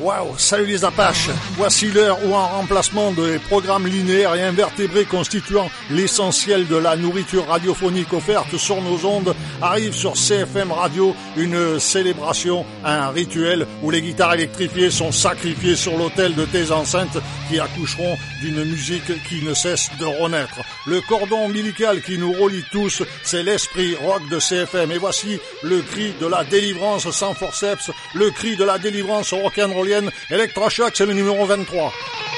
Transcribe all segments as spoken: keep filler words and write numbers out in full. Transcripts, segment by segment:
Waouh, salut les Apaches. Voici l'heure où, en remplacement des programmes linéaires et invertébrés constituant l'essentiel de la nourriture radiophonique offerte sur nos ondes, arrive sur C F M Radio une célébration, un rituel où les guitares électrifiées sont sacrifiées sur l'autel de tes enceintes qui accoucheront d'une musique qui ne cesse de renaître. Le cordon ombilical qui nous relie tous, c'est l'esprit rock de C F M. Et voici le cri de la délivrance sans forceps, le cri de la délivrance rock'n'rollienne. Electroshock, c'est le numéro vingt-trois.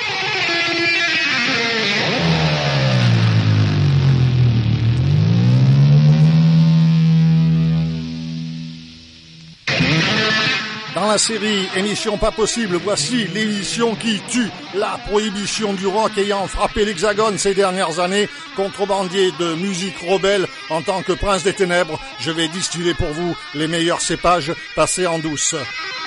Dans la série Émission pas possible, voici l'émission qui tue, la prohibition du rock ayant frappé l'Hexagone ces dernières années. Contrebandier de musique rebelle, en tant que prince des ténèbres, je vais distiller pour vous les meilleurs cépages passés en douce.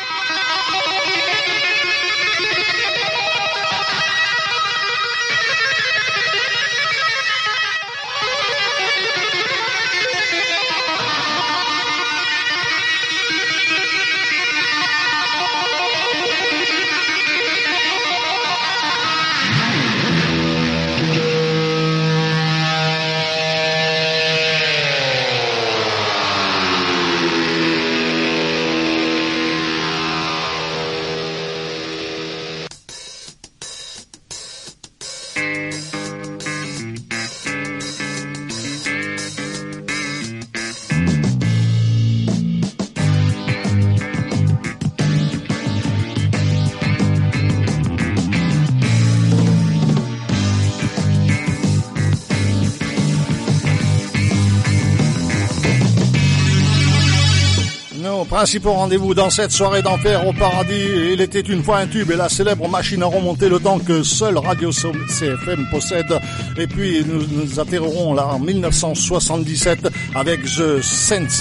Principaux rendez-vous dans cette soirée d'enfer au paradis. Il était une fois un tube et la célèbre machine à remonter le temps que seule Radio C F M possède. Et puis nous nous atterrerons là en mille neuf cent soixante-dix-sept avec The Saints.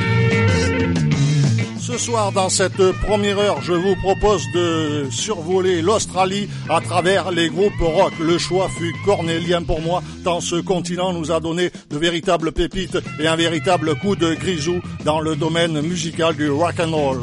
Ce soir, dans cette première heure, je vous propose de survoler l'Australie à travers les groupes rock. Le choix fut cornélien pour moi, tant ce continent nous a donné de véritables pépites et un véritable coup de grisou dans le domaine musical du rock and roll.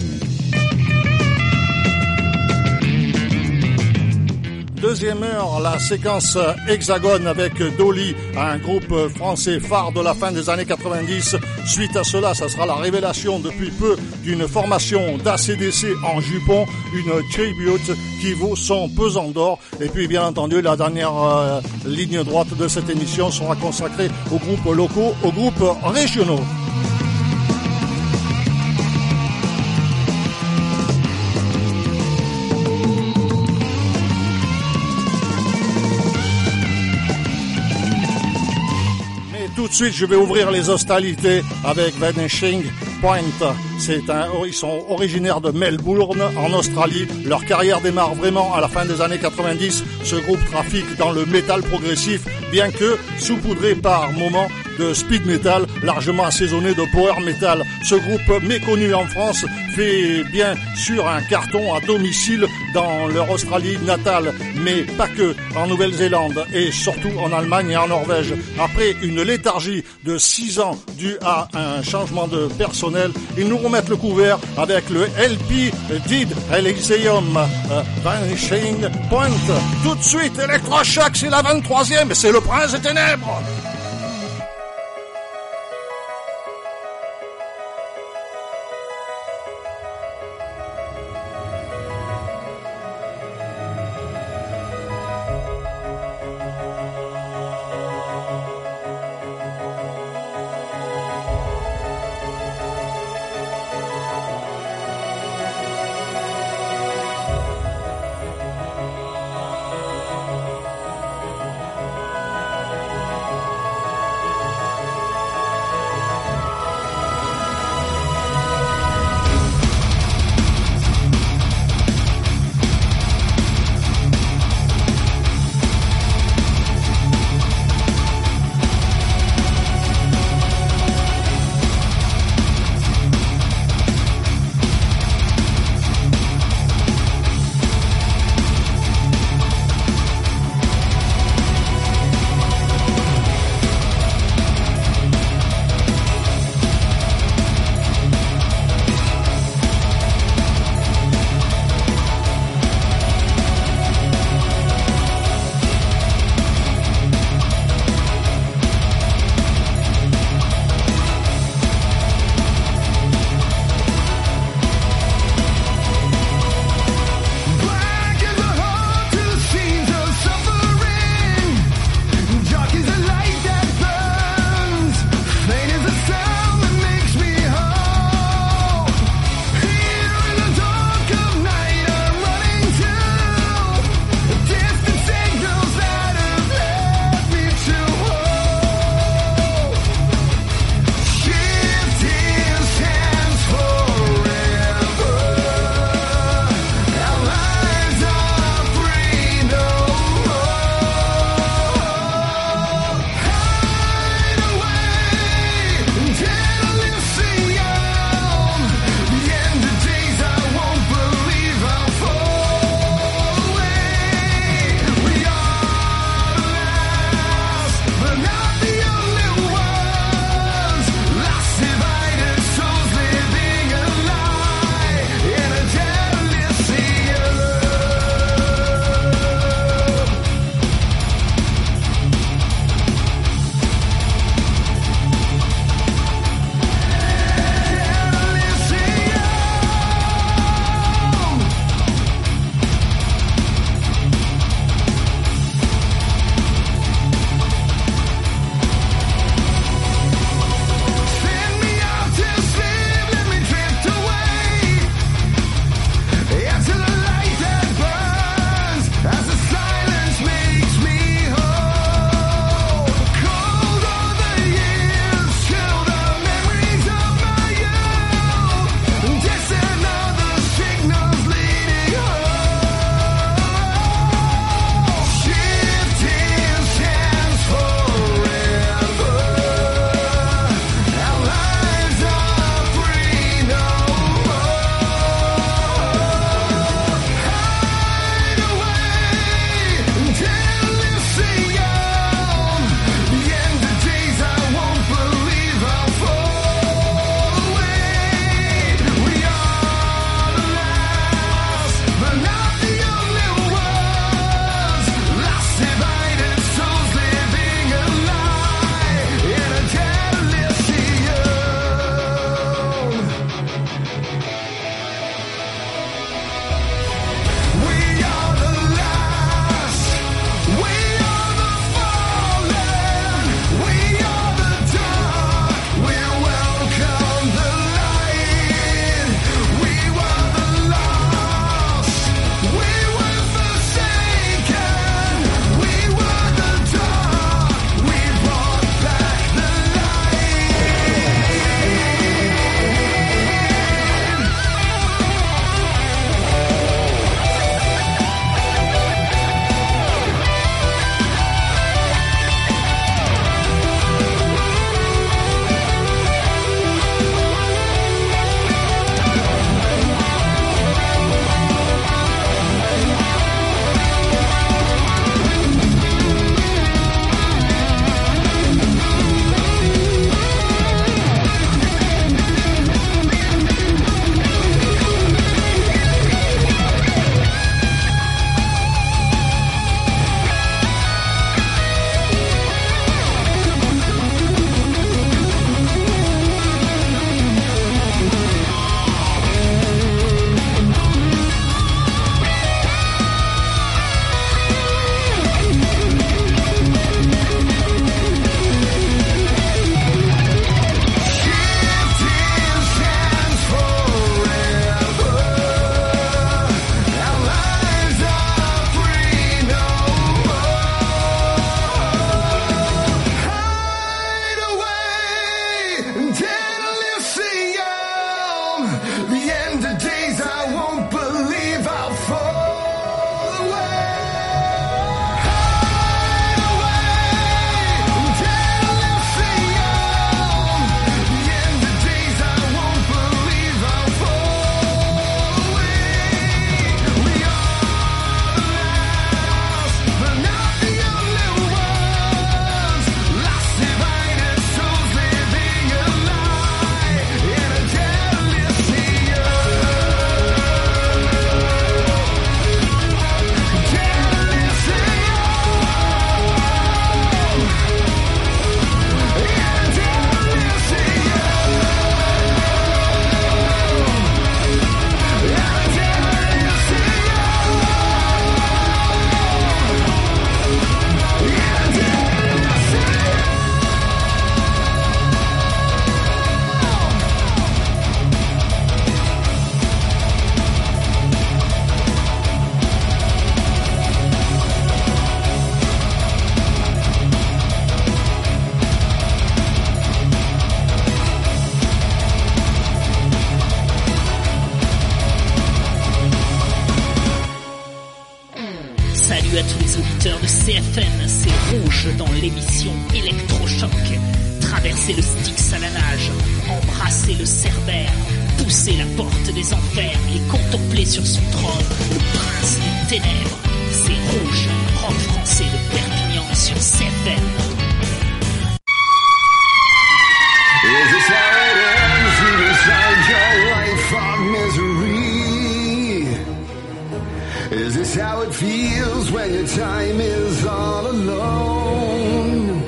Deuxième heure, la séquence Hexagone avec Dolly, un groupe français phare de la fin des années quatre-vingt-dix. Suite à cela, ça sera la révélation depuis peu d'une formation d'A C D C en jupon, une tribute qui vaut son pesant d'or. Et puis, bien entendu, la dernière euh, ligne droite de cette émission sera consacrée aux groupes locaux, aux groupes régionaux. Tout de suite, je vais ouvrir les hostilités avec Vanishing Point. C'est un, ils sont originaires de Melbourne, en Australie. Leur carrière démarre vraiment à la fin des années quatre-vingt-dix. Ce groupe trafique dans le métal progressif, bien que saupoudré par moments de speed metal, largement assaisonné de power metal. Ce groupe méconnu en France fait bien sûr un carton à domicile dans leur Australie natale, mais pas que, en Nouvelle-Zélande et surtout en Allemagne et en Norvège. Après une léthargie de six ans due à un changement de personnel, ils nous remettent le couvert avec le L P Dead Elysium, euh, Vanishing Point. Tout de suite, Electroshock, c'est la vingt-troisième, c'est le prince des ténèbres. F M, c'est rouge dans l'émission Électrochoc. Traverser le Styx à la nage, embrasser le Cerbère, pousser la porte des enfers et contempler sur son trône le prince des ténèbres. C'est rouge, rock français de Perpignan sur C F M. Is this how it ends? You decide your life of misery. Is this how it feels when your time is all alone?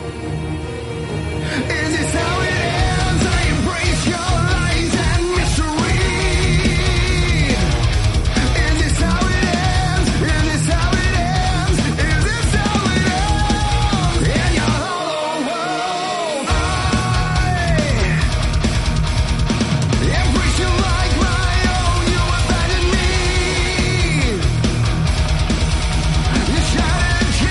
Is this how it ends? I embrace your lies and mystery. Is this how it ends? Is this how it ends? Is this how it ends? In your hollow world, I embrace you like my own. You abandoned me. You shattered.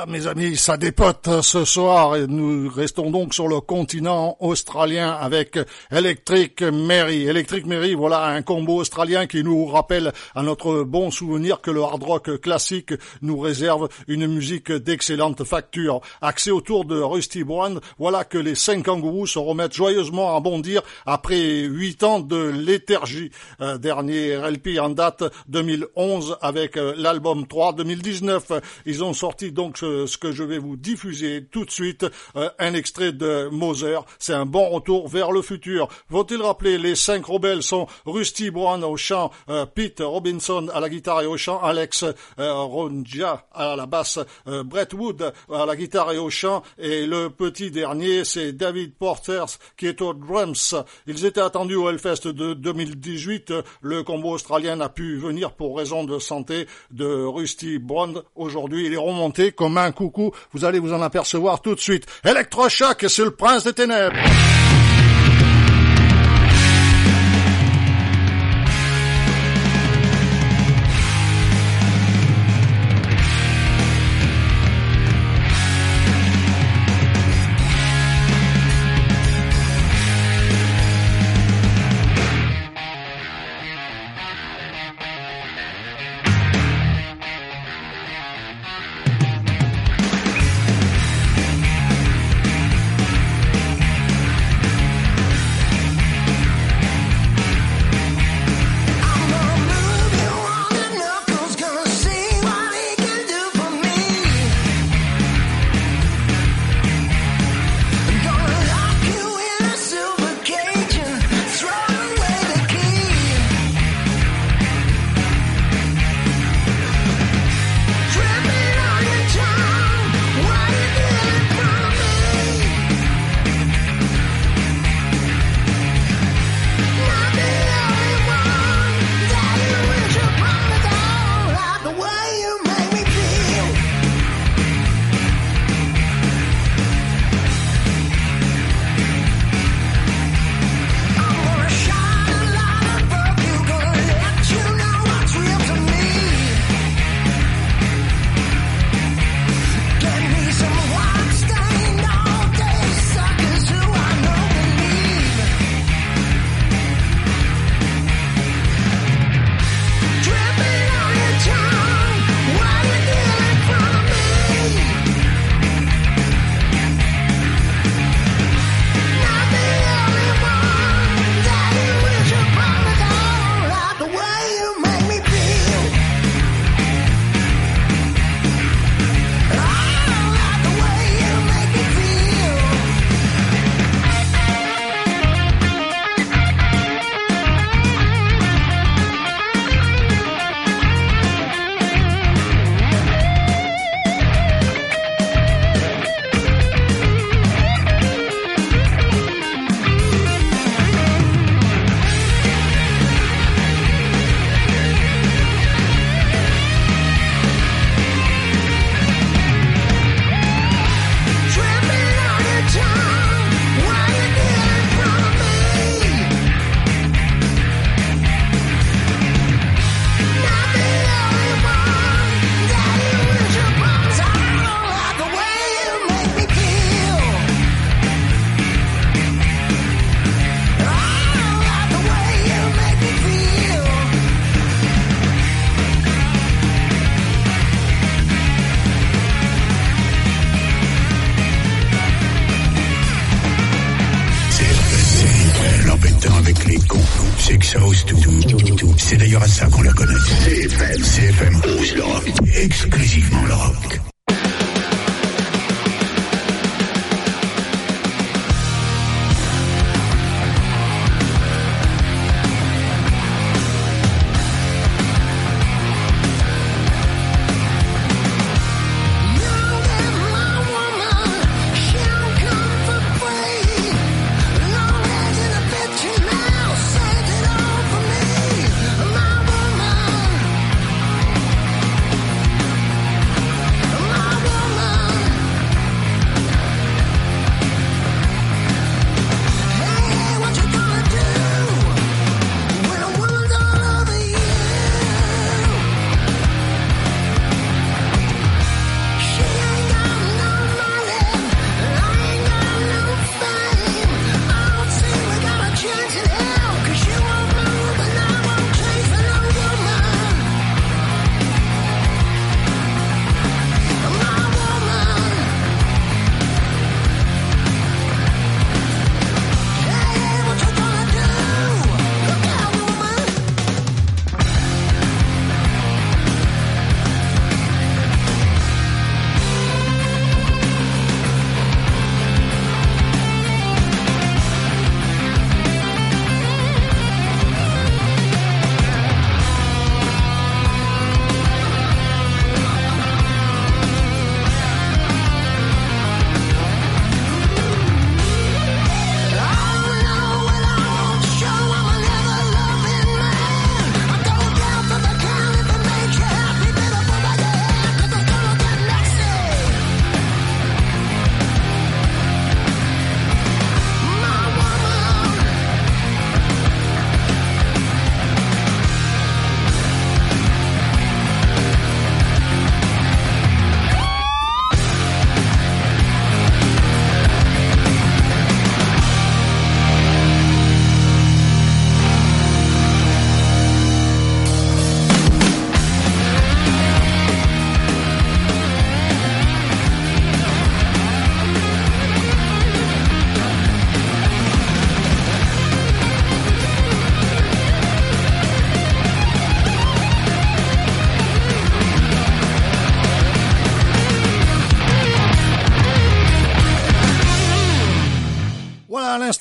mes amis, ça dépote ce soir et nous restons donc sur le continent australien avec Electric Mary. Electric Mary, voilà un combo australien qui nous rappelle à notre bon souvenir que le hard rock classique nous réserve une musique d'excellente facture. Axé autour de Rusty Brand, voilà que les cinq kangourous se remettent joyeusement à bondir après huit ans de léthargie. Euh, dernier L P en date deux mille onze avec euh, l'album trois deux mille dix-neuf. Ils ont sorti donc ce, ce que je vais vous diffuser tout de suite, euh, un extrait de Moser. C'est un bon retour vers le futur. Faut-il rappeler, les cinq rebelles sont Rusty Brown au chant, euh, Pete Robinson à la guitare et au chant, Alex euh, Ronja à la basse, euh, Brett Wood à la guitare et au chant, et le petit dernier c'est David Porter qui est aux drums. Ils étaient attendus au Hellfest de deux mille dix-huit. Le combo australien n'a pu venir pour raison de santé de Rusty Brown. Aujourd'hui, il est remonté comme un coucou. Vous allez vous en apercevoir tout de suite. Electrochoc, c'est le prince des ténèbres. C'est d'ailleurs à ça qu'on la connaît. C F M, C F M ose le rock, exclusivement le rock. My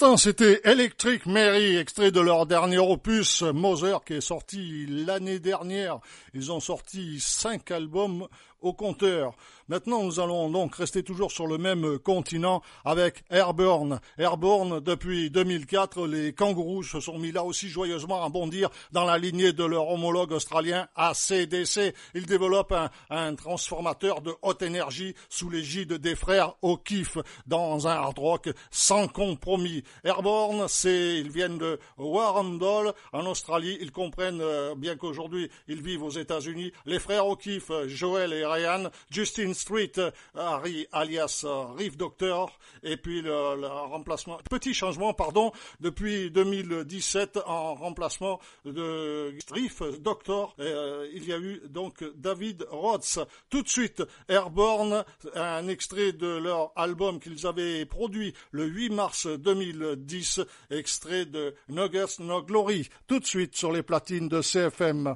Avant, c'était Electric Mary, extrait de leur dernier opus, Mother, qui est sorti l'année dernière. Ils ont sorti cinq albums au compteur. Maintenant, nous allons donc rester toujours sur le même continent avec Airborne. Airborne, depuis deux mille quatre, les kangourous se sont mis là aussi joyeusement à bondir dans la lignée de leur homologue australien A C D C. Ils développent un, un transformateur de haute énergie sous l'égide des frères O'Keefe dans un hard rock sans compromis. Airborne, c'est, ils viennent de Warrendale en Australie. Ils comprennent, euh, bien qu'aujourd'hui ils vivent aux États-Unis, les frères O'Keefe, Joel et Ryan, Justin Street, Harry alias Riff Doctor, et puis le, le remplacement, petit changement, pardon, depuis deux mille dix-sept en remplacement de Riff Doctor, euh, il y a eu donc David Rhodes. Tout de suite, Airborne, un extrait de leur album qu'ils avaient produit le huit mars deux mille dix, extrait de No Guts, No Glory. Tout de suite sur les platines de C F M.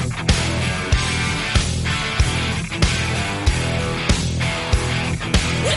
Well,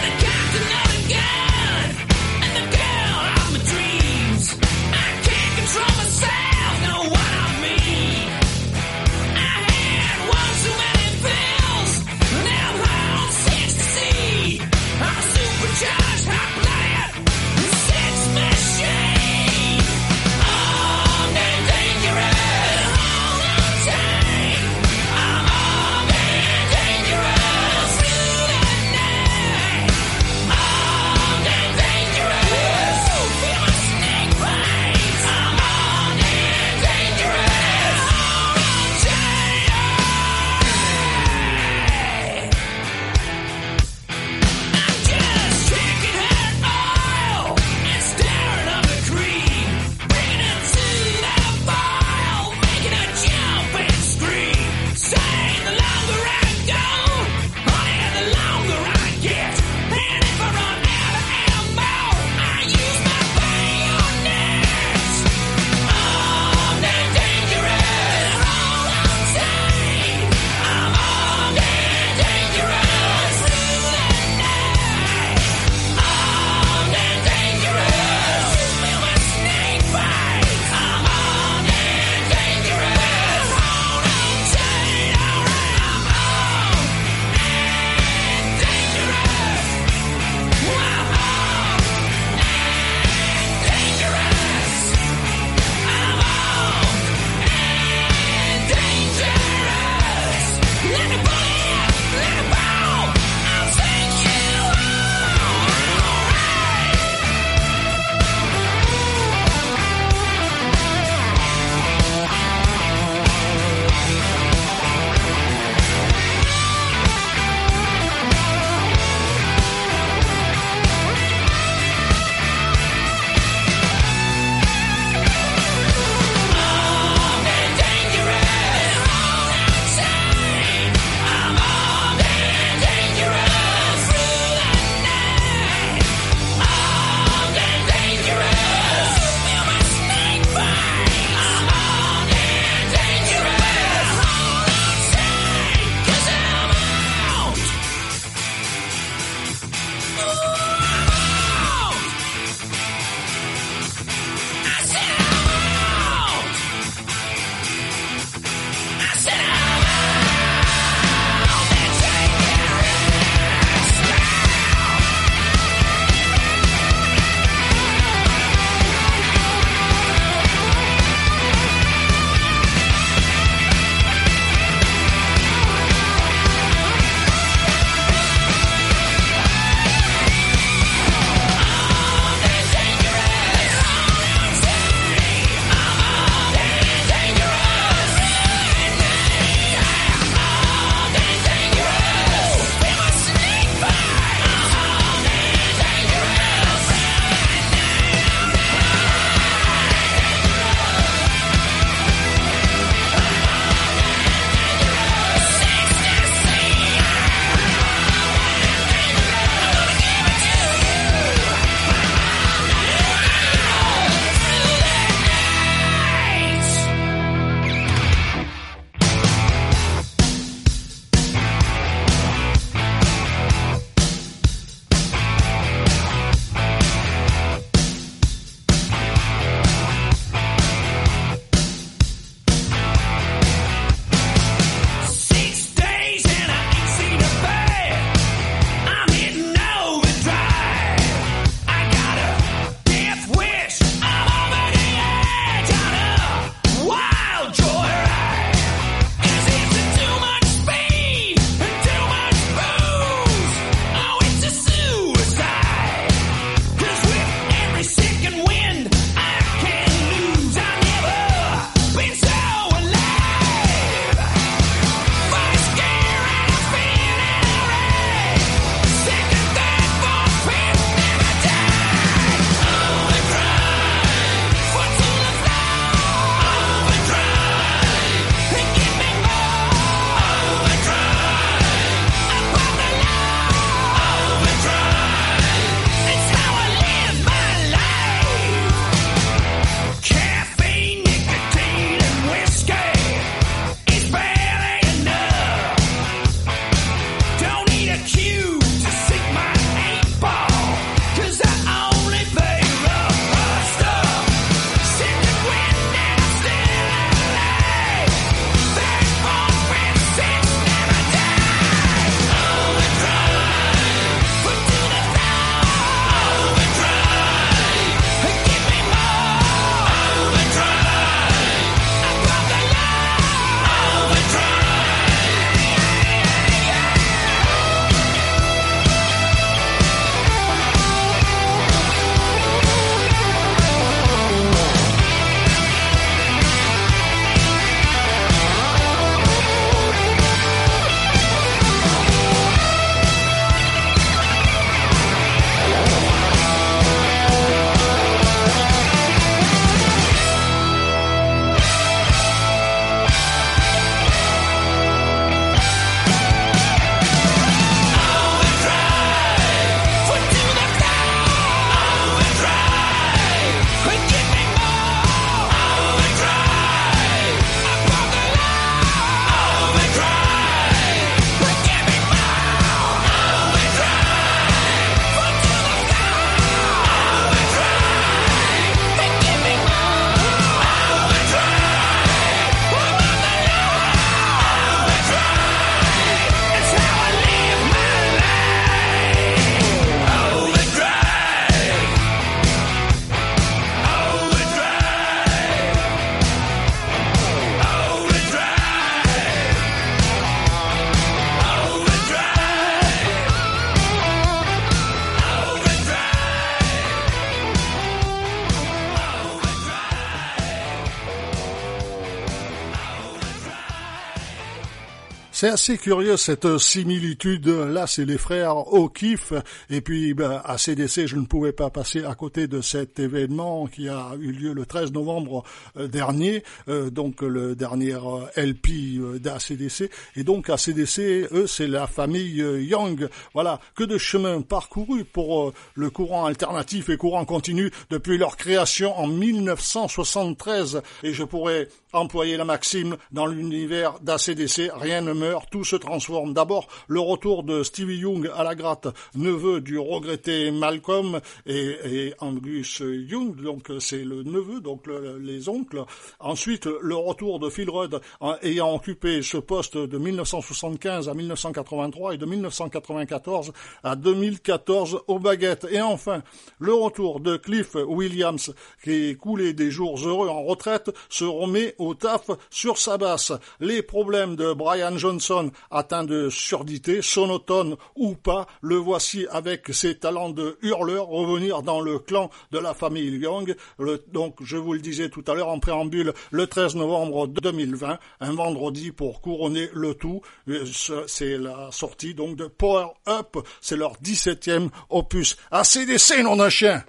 C'est assez curieux cette similitude. Là, c'est les frères O'Keefe. Et puis, ben, à C D C, je ne pouvais pas passer à côté de cet événement qui a eu lieu le treize novembre euh, dernier. Euh, donc, le dernier euh, L P euh, d'A C D C. Et donc, A C D C, eux, c'est la famille euh, Young. Voilà. Que de chemin parcouru pour euh, le courant alternatif et courant continu depuis leur création en mille neuf cent soixante-treize. Et je pourrais employer la maxime dans l'univers d'A C D C, rien ne meurt, tout se transforme. D'abord, le retour de Stevie Young à la gratte, neveu du regretté Malcolm et, et Angus Young, donc c'est le neveu, donc le, les oncles. Ensuite, le retour de Phil Rudd en, ayant occupé ce poste de mille neuf cent soixante-quinze à mille neuf cent quatre-vingt-trois et de mille neuf cent quatre-vingt-quatorze à deux mille quatorze aux baguettes. Et enfin, le retour de Cliff Williams, qui coulé des jours heureux en retraite, se remet au taf sur sa basse. Les problèmes de Brian Johnson, atteint de surdité, sonotone ou pas, le voici avec ses talents de hurleur revenir dans le clan de la famille Young. Le, donc, je vous le disais tout à l'heure en préambule, le treize novembre deux mille vingt, un vendredi pour couronner le tout. C'est la sortie donc de Power Up, c'est leur dix-septième opus. A C D C, nom d'un chien!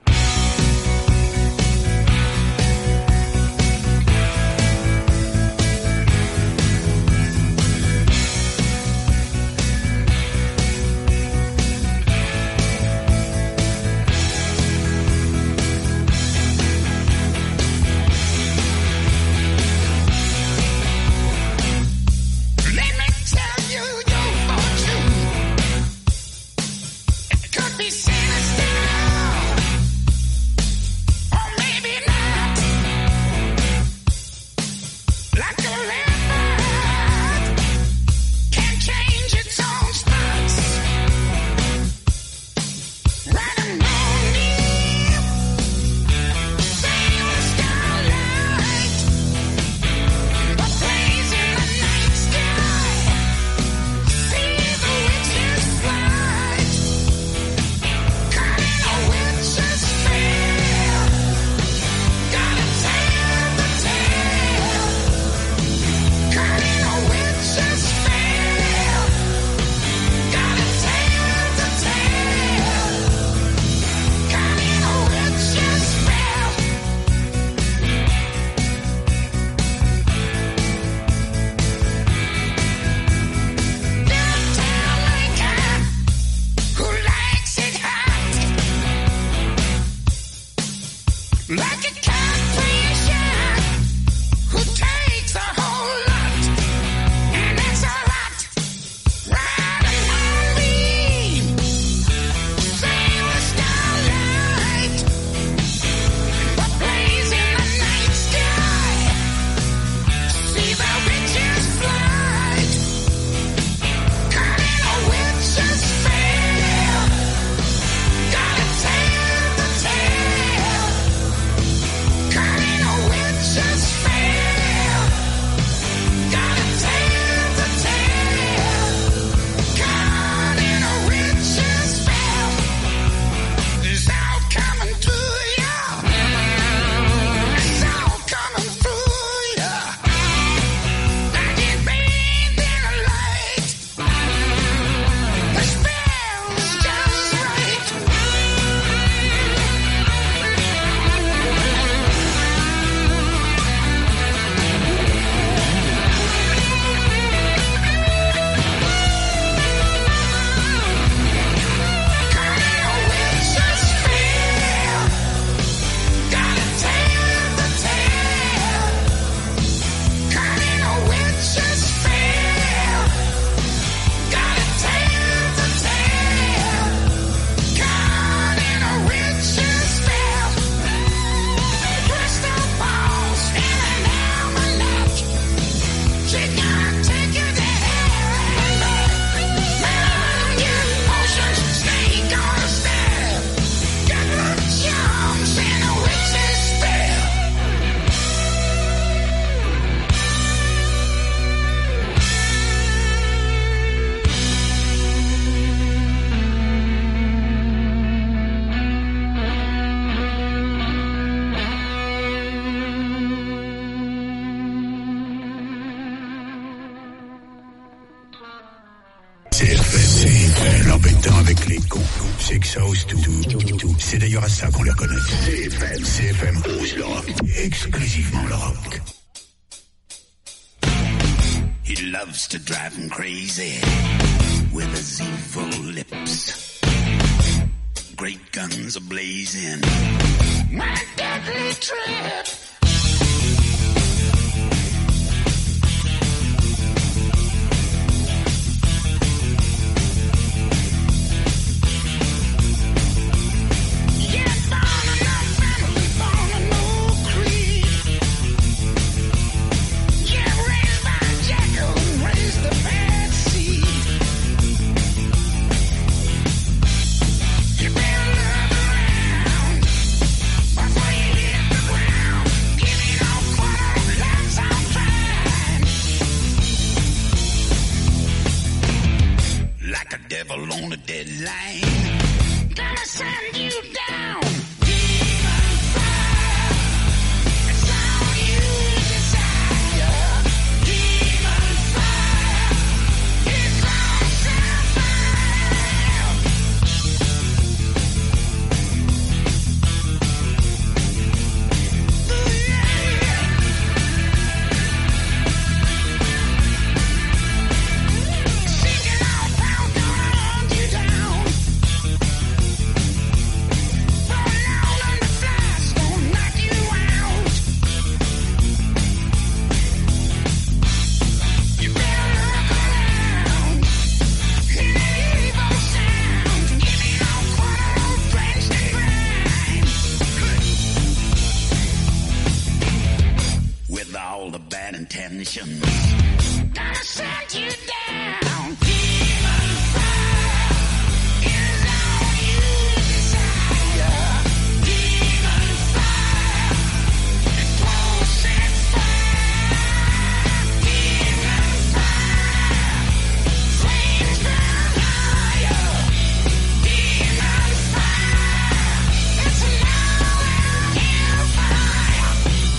Could be sinister. temps avec les cons. Sex House, tout, tout, tout. C'est d'ailleurs à ça qu'on les reconnaît. C F M, C F M ose le rock. Exclusivement le rock. He loves to drive him crazy with his evil lips. Great guns are blazing. My deadly trip. On a deadline, gonna send you down. Demon fire, it's all you desire. Demon fire, it's all sapphire. Sinking all down, down, you down. All the bad intentions, gonna send you down. Demon fire is all you desire. Demon fire, explosive fire. Demon fire, flames burn higher. Demon fire, it's an all-out hellfire.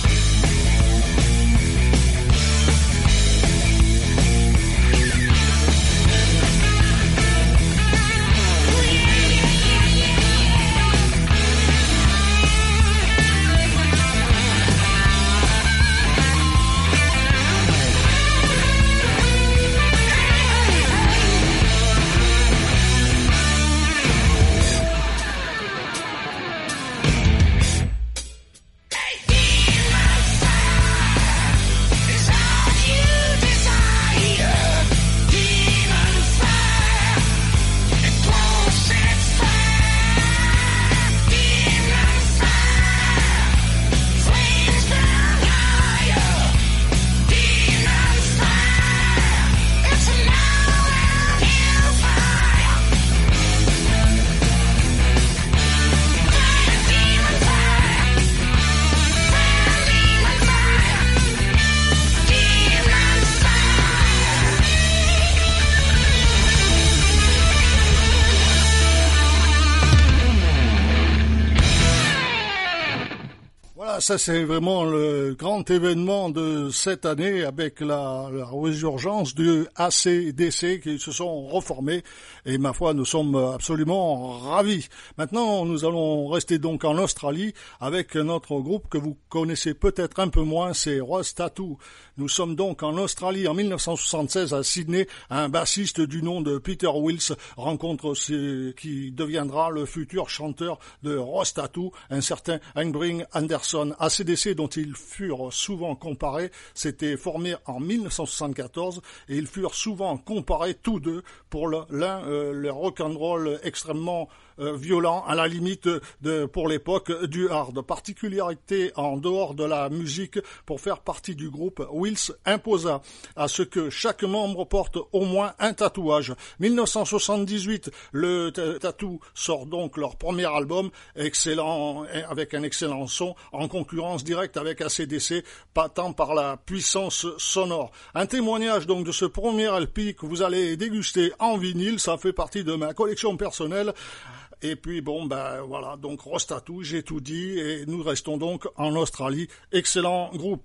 Ça, c'est vraiment le grand événement de cette année avec la, la résurgence du A C D C qui se sont reformés et ma foi, nous sommes absolument ravis. Maintenant, nous allons rester donc en Australie avec notre groupe que vous connaissez peut-être un peu moins, c'est Rose Tattoo. Nous sommes donc en Australie en mille neuf cent soixante-seize à Sydney. Un bassiste du nom de Peter Wills rencontre ce qui deviendra le futur chanteur de Rose Tattoo, un certain Angry Anderson. A C D C, dont ils furent souvent comparés, s'était formé en mille neuf cent soixante-quatorze et ils furent souvent comparés tous deux pour le, l'un euh, le rock'n'roll extrêmement euh, violent, à la limite de, pour l'époque, du hard. Particularité en dehors de la musique, pour faire partie du groupe, Wills imposa à ce que chaque membre porte au moins un tatouage. mille neuf cent soixante-dix-huit, le t- Tattoo sort donc leur premier album, excellent, avec un excellent son, en concurrence directe avec A C D C, pas tant par la puissance sonore. Un témoignage donc de ce premier L P que vous allez déguster en vinyle, ça fait partie de ma collection personnelle. Et puis bon, ben voilà, donc Rose Tattoo, j'ai tout dit, et nous restons donc en Australie. Excellent groupe.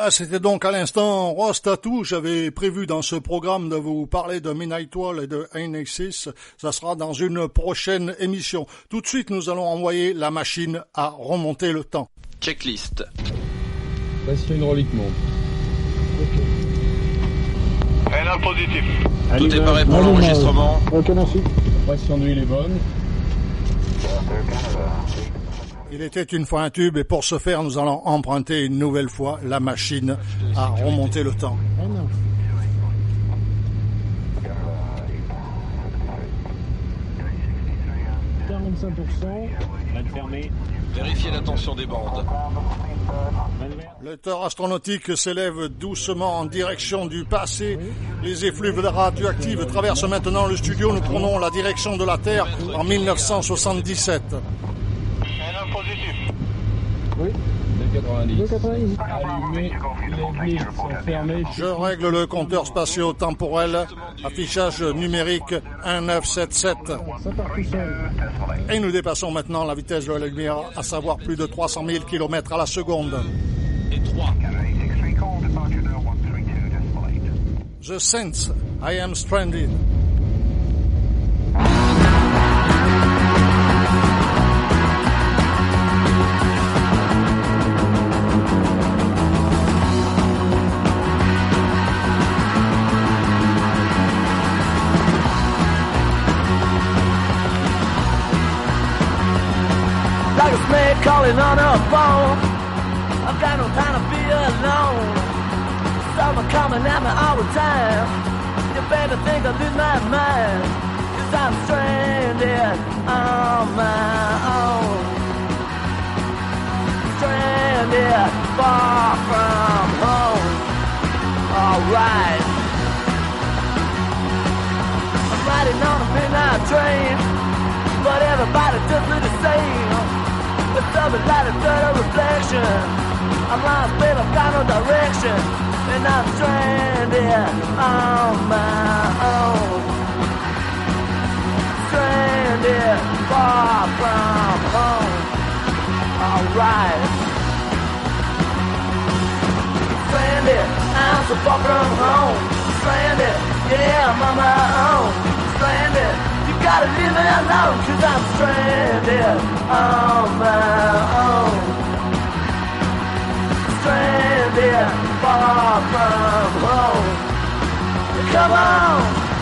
Voilà, c'était donc à l'instant Rose Tattoo. J'avais prévu dans ce programme de vous parler de Midnight Wall et de Anaxis. Ça sera dans une prochaine émission. Tout de suite, nous allons envoyer la machine à remonter le temps. Checklist. Pression hydrauliquement. Un an positif. Tout est paré pour l'enregistrement. Ok, merci. La pression d'huile est bonne. Il était une fois un tube et pour ce faire, nous allons emprunter une nouvelle fois la machine à remonter le temps. Ah non. quarante-cinq pour cent. Vanne fermée. Vérifiez la tension des bandes. Le tort astronautique s'élève doucement en direction du passé. Les effluves radioactifs traversent maintenant le studio. Nous prenons la direction de la Terre en mille neuf cent soixante-dix-sept. Un an positif. Oui. deux quatre-vingt-dix. deux quatre-vingt-dix. Allumé. Les blips sont fermés. Je règle le compteur spatio-temporel. Affichage numérique un neuf sept sept. Ça part tout seul. Et nous dépassons maintenant la vitesse de la lumière, à savoir plus de trois cent mille kilomètres à la seconde. Et trois. The sense I am stranded. Like a snake calling on a phone. I've got no time to be alone. Someone coming at me all the time. You better think I lose my mind. Cause I'm stranded on my own. Stranded far from home. Alright. I'm riding on a midnight train. But everybody just look the same. With something like a third reflection. I'm lost, babe, I've got no direction. And I'm stranded on my own. Stranded far from home. Alright. Stranded, I'm so far from home. Stranded, yeah, I'm on my own. Stranded, you gotta leave me alone. Cause I'm stranded on my own. Stranded far from home. Come on.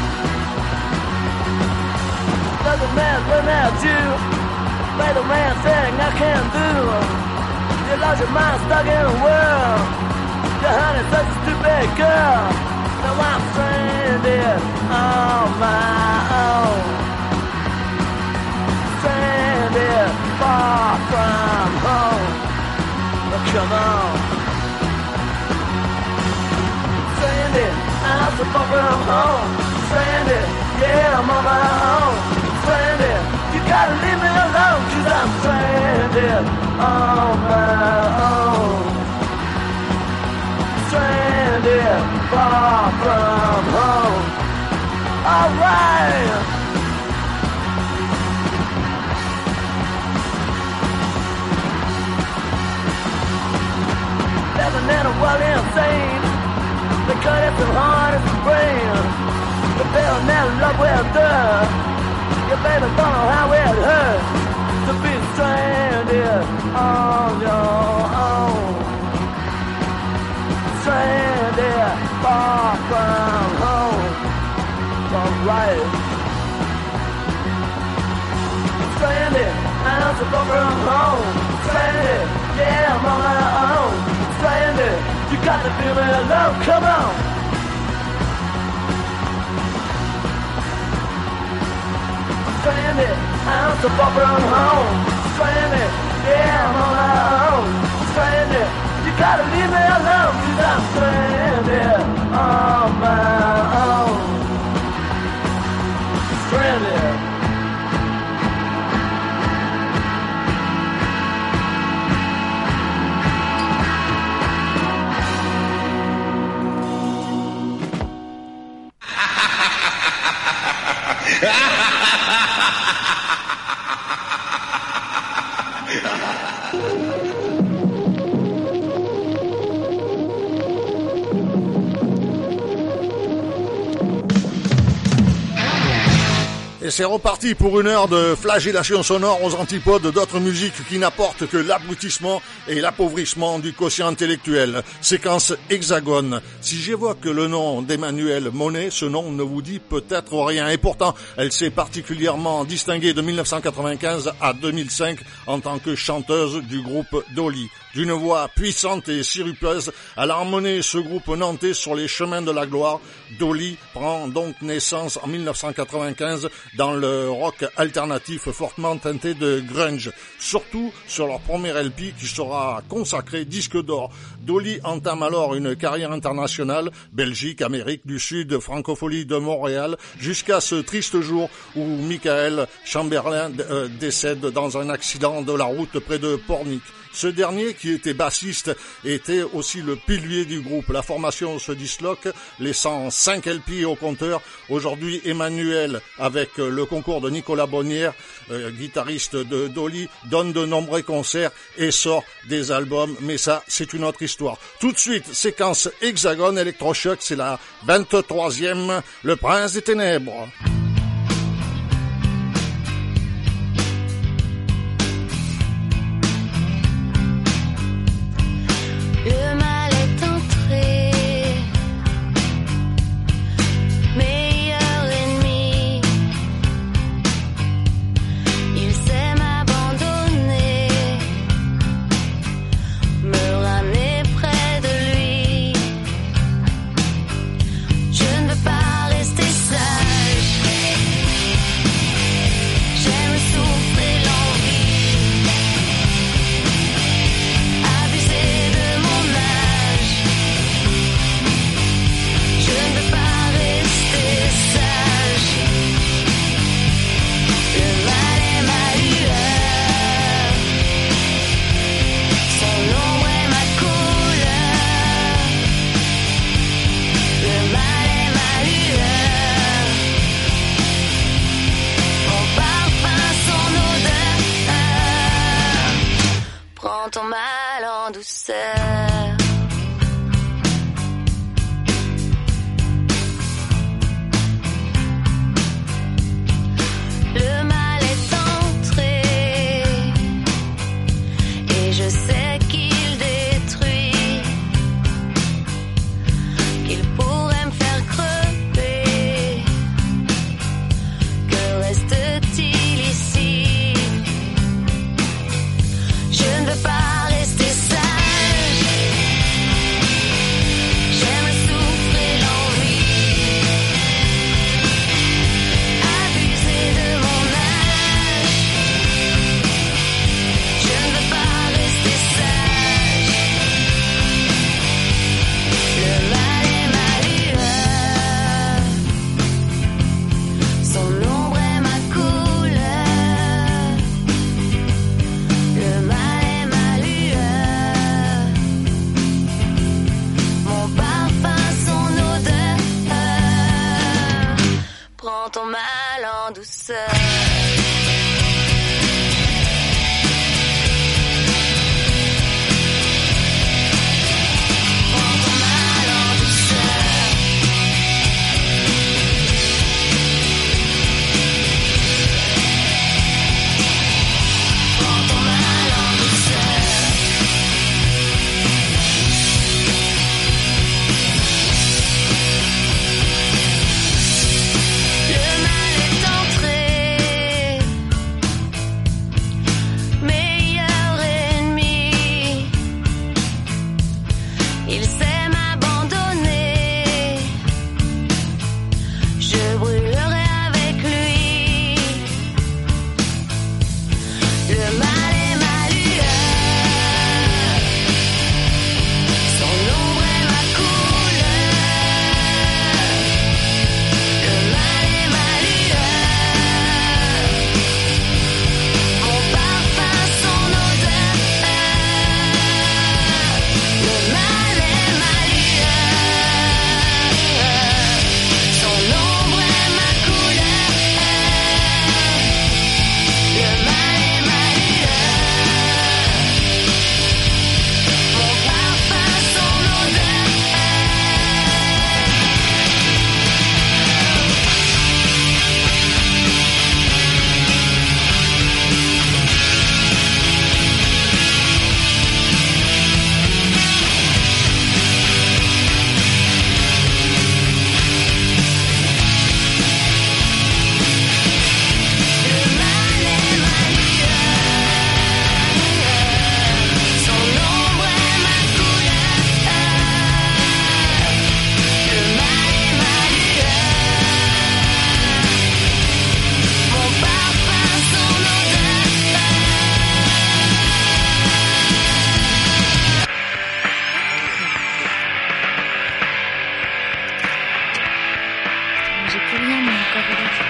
There's a man running at you. Like the man saying I can't do. You lost your mind stuck in a world. Your honey's such a stupid girl. Now I'm stranded on my own. Stranded far from home. Oh, come on. Stranded, I'm so far from home. Stranded, yeah, I'm on my own. Stranded, you gotta leave me alone. Cause I'm stranded on my own. Stranded far from home. Alright. Living in a world insane. The cut is so hard as the brain. The bill never love will do. Your baby don't know how it hurts to be stranded on your own. Stranded far from home. Alright. Stranded, I'm so far from home. Stranded, yeah, I'm on my own. Stranded, you got to feel me alone, come on. Stranded, I'm so far from home. Stranded, yeah, I'm on my own. Stranded, you gotta leave me alone. Cause I'm stranded on my own. Stranded. Et c'est reparti pour une heure de flagellation sonore aux antipodes d'autres musiques qui n'apportent que l'abrutissement et l'appauvrissement du quotient intellectuel. Séquence Hexagone. Si j'évoque le nom d'Emmanuelle Monet, ce nom ne vous dit peut-être rien. Et pourtant, elle s'est particulièrement distinguée de mille neuf cent quatre-vingt-quinze à deux mille cinq en tant que chanteuse du groupe Dolly. D'une voix puissante et sirupeuse, elle a emmené ce groupe nantais sur les chemins de la gloire. Dolly prend donc naissance en mille neuf cent quatre-vingt-quinze dans le rock alternatif fortement teinté de grunge, surtout sur leur premier L P qui sera consacré disque d'or. Dolly entame alors une carrière internationale, Belgique, Amérique du Sud, Francophonie de Montréal, jusqu'à ce triste jour où Michael Chamberlain euh, décède dans un accident de la route près de Pornic. Ce dernier, qui était bassiste, était aussi le pilier du groupe. La formation se disloque, laissant cinq L P au compteur. Aujourd'hui, Emmanuel, avec le concours de Nicolas Bonnière, euh, guitariste de Dolly, donne de nombreux concerts et sort des albums. Mais ça, c'est une autre histoire. Tout de suite, séquence Hexagone, électrochoc, c'est la vingt-troisième, Le Prince des Ténèbres. Le mal est entré, meilleur ennemi. Il sait m'abandonner, me ramener près de lui. Je ne veux pas rester sage. rien n'est encore original.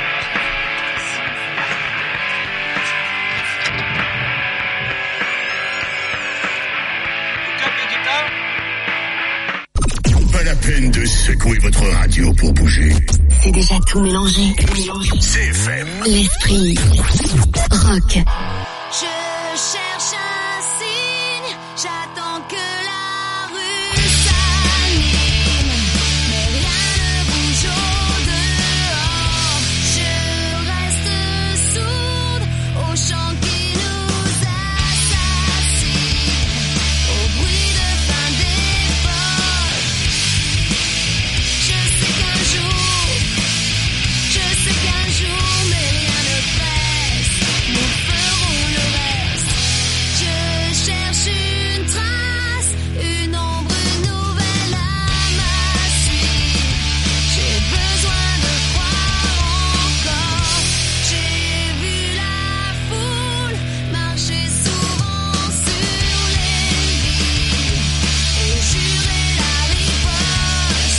Pas la peine de secouer votre radio pour bouger. C'est déjà tout mélangé. C F M. L'esprit rock. Je cherche un signe, j'attends que la rue s'anime, mais rien ne bouge au dehors. Je reste sourde au chant qui nous assassine, au bruit de fin d'époque. Je sais qu'un jour, je sais qu'un jour, mais rien ne presse. Nous ferons le reste. Je cherche une trace, une ombre, une nouvelle âme à suivre. J'ai besoin de croire encore. J'ai vu la foule marcher souvent sur les villes et jurer la riposte.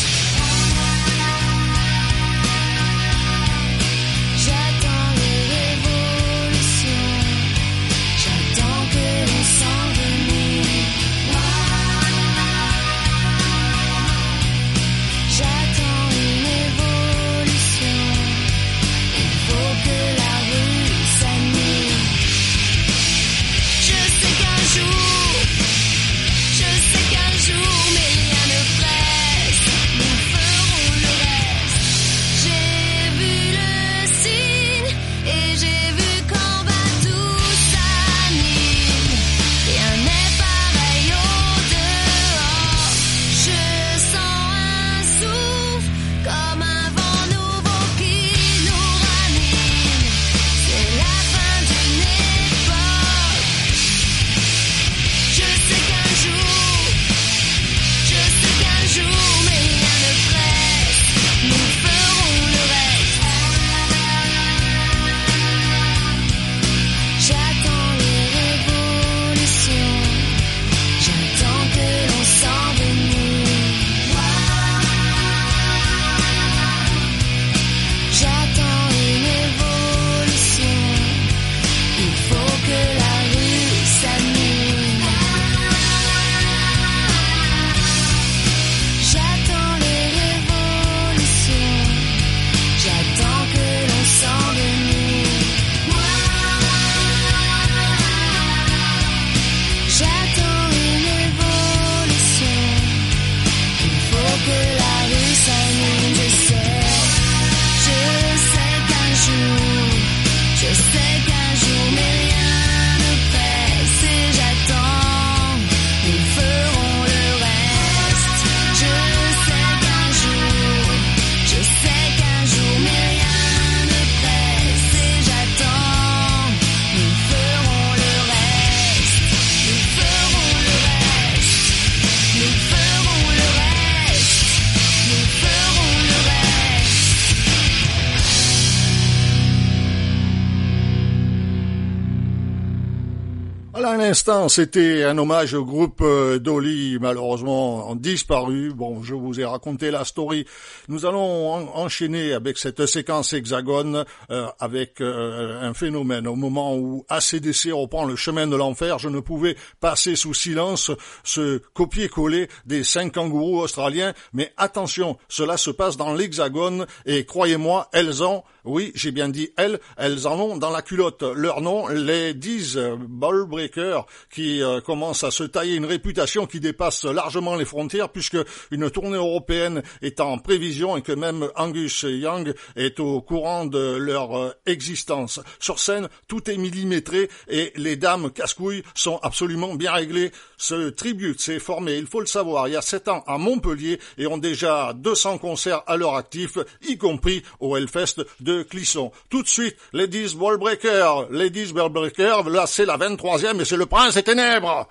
J'attends les révolutions, j'attends que l'on s'envenime. J'attends une évolution, il faut que la rue s'anime. Je sais qu'un jour, je sais qu'un jour, mais rien ne presse. Nous ferons le reste. J'ai vu le signe et j'ai vu qu'en bas tout s'anime. Rien n'est pareil au dehors. Je sens un souffle comme un vent nouveau qui nous ranime. C'est la fin d'une époque. Je sais qu'un jour, je sais qu'un jour, mais rien ne presse. Nous ferons le reste. J'attends les révolutions, j'attends que l'on s'envenime. J'attends une évolution, il faut que la rue s'anime. J'attends les révolutions, j'attends que l'on s'envenime. J'attends une évolution, il faut que la rue s'anime. Je sais, je sais qu'un jour, je sais qu'un jour, mais rien ne presse et j'attends, nous ferons le reste. Je sais qu'un jour, je sais qu'un jour, mais rien ne presse et j'attends, nous ferons le reste. Nous ferons le reste. Nous ferons le reste. Nous ferons le reste. À l'instant, c'était un hommage au groupe euh, Dolly, malheureusement en disparu. Bon, je vous ai raconté la story. Nous allons en- enchaîner avec cette séquence hexagone euh, avec euh, un phénomène. Au moment où A C D C reprend le chemin de l'enfer, je ne pouvais passer sous silence ce copier-coller des cinq kangourous australiens. Mais attention, cela se passe dans l'hexagone et croyez-moi, elles ont, oui, j'ai bien dit elles, elles en ont dans la culotte. Leur nom, les dix Ballbreakers, qui euh, commencent à se tailler une réputation qui dépasse largement les frontières, puisque une tournée européenne est en prévision et que même Angus Young est au courant de leur euh, existence. Sur scène, tout est millimétré et les dames casse-couilles sont absolument bien réglées. Ce tribute s'est formé, il faut le savoir, il y a sept ans à Montpellier et ont déjà deux cents concerts à leur actif, y compris au Hellfest de Clisson. Tout de suite, Ladies Ballbreakers, Ladies Ballbreakers, là c'est la vingt-troisième et c'est le Prince des Ténèbres.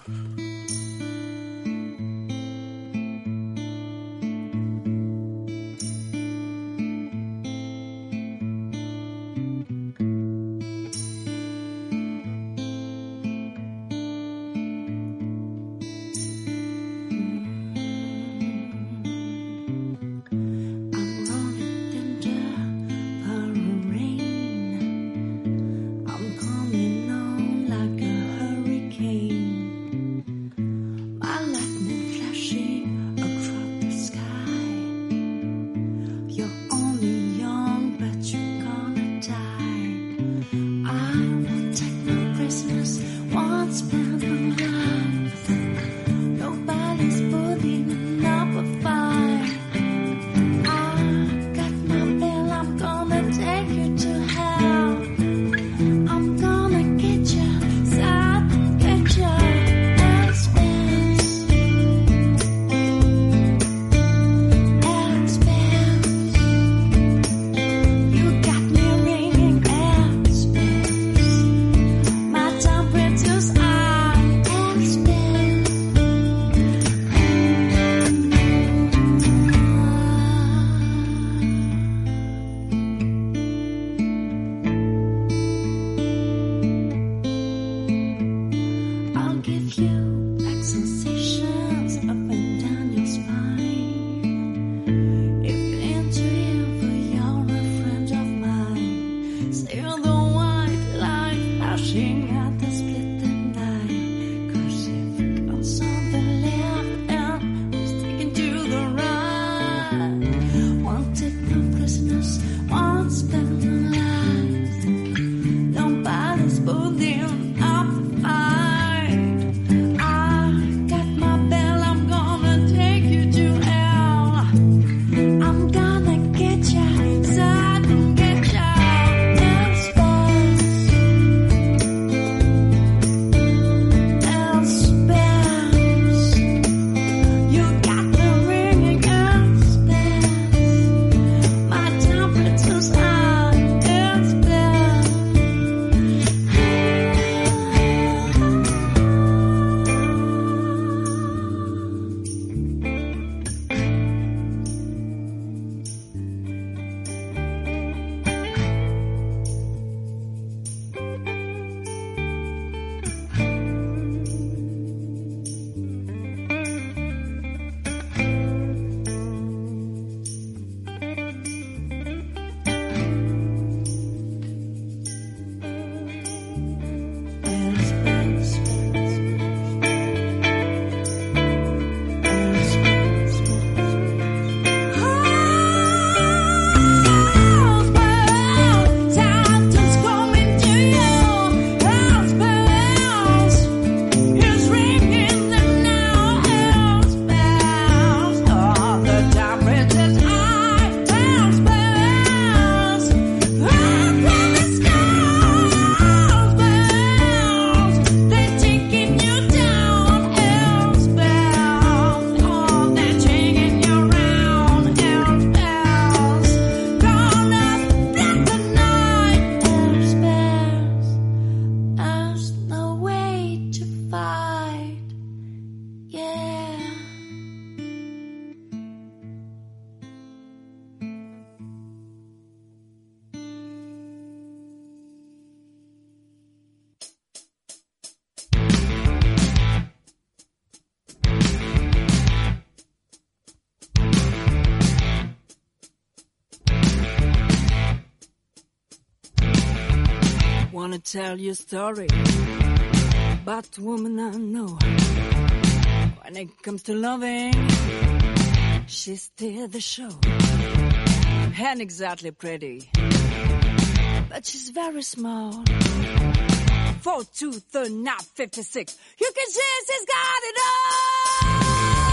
Wanna tell you a story about the woman I know. When it comes to loving, she's still the show. Ain't exactly pretty, but she's very small. Four, two, thirty-nine, fifty-six. You can see she's got it all.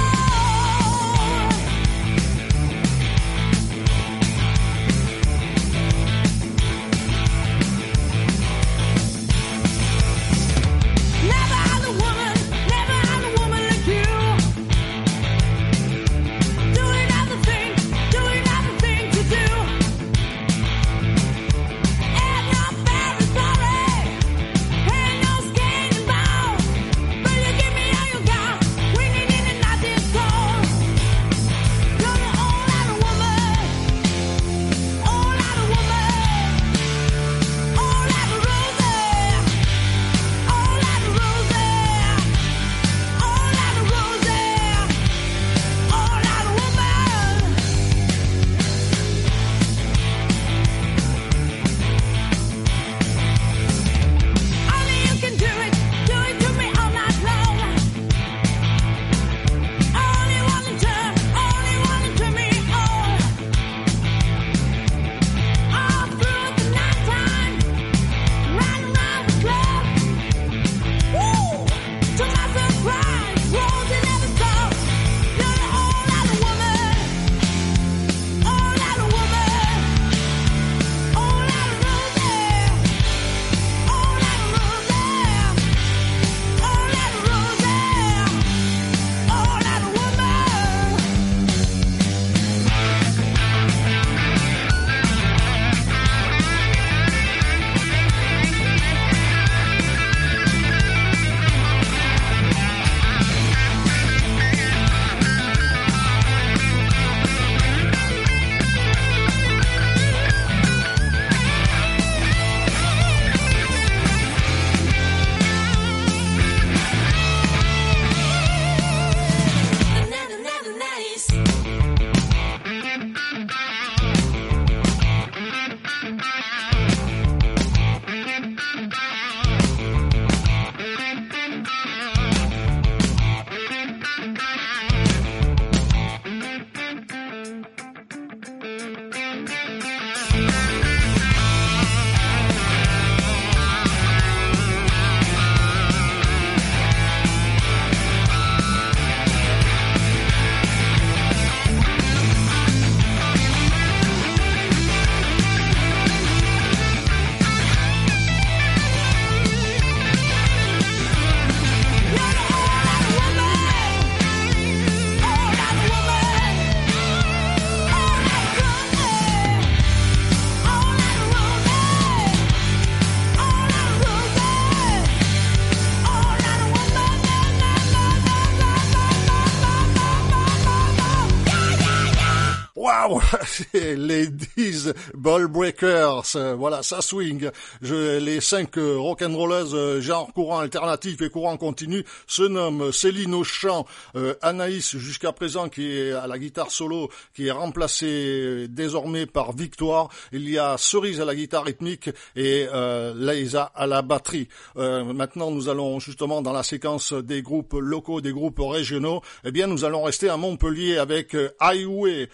Les dix Ball Breakers, euh, voilà, ça swing. Je, les cinq euh, rock'n'rolleuses euh, genre courant alternatif et courant continu se nomment Céline au chant, euh, Anaïs jusqu'à présent qui est à la guitare solo, qui est remplacée euh, désormais par Victoire. Il y a Cerise à la guitare rythmique et euh, Leïsa à la batterie. Euh, maintenant, nous allons justement dans la séquence des groupes locaux, des groupes régionaux. Eh bien, nous allons rester à Montpellier avec euh, Highway. Alors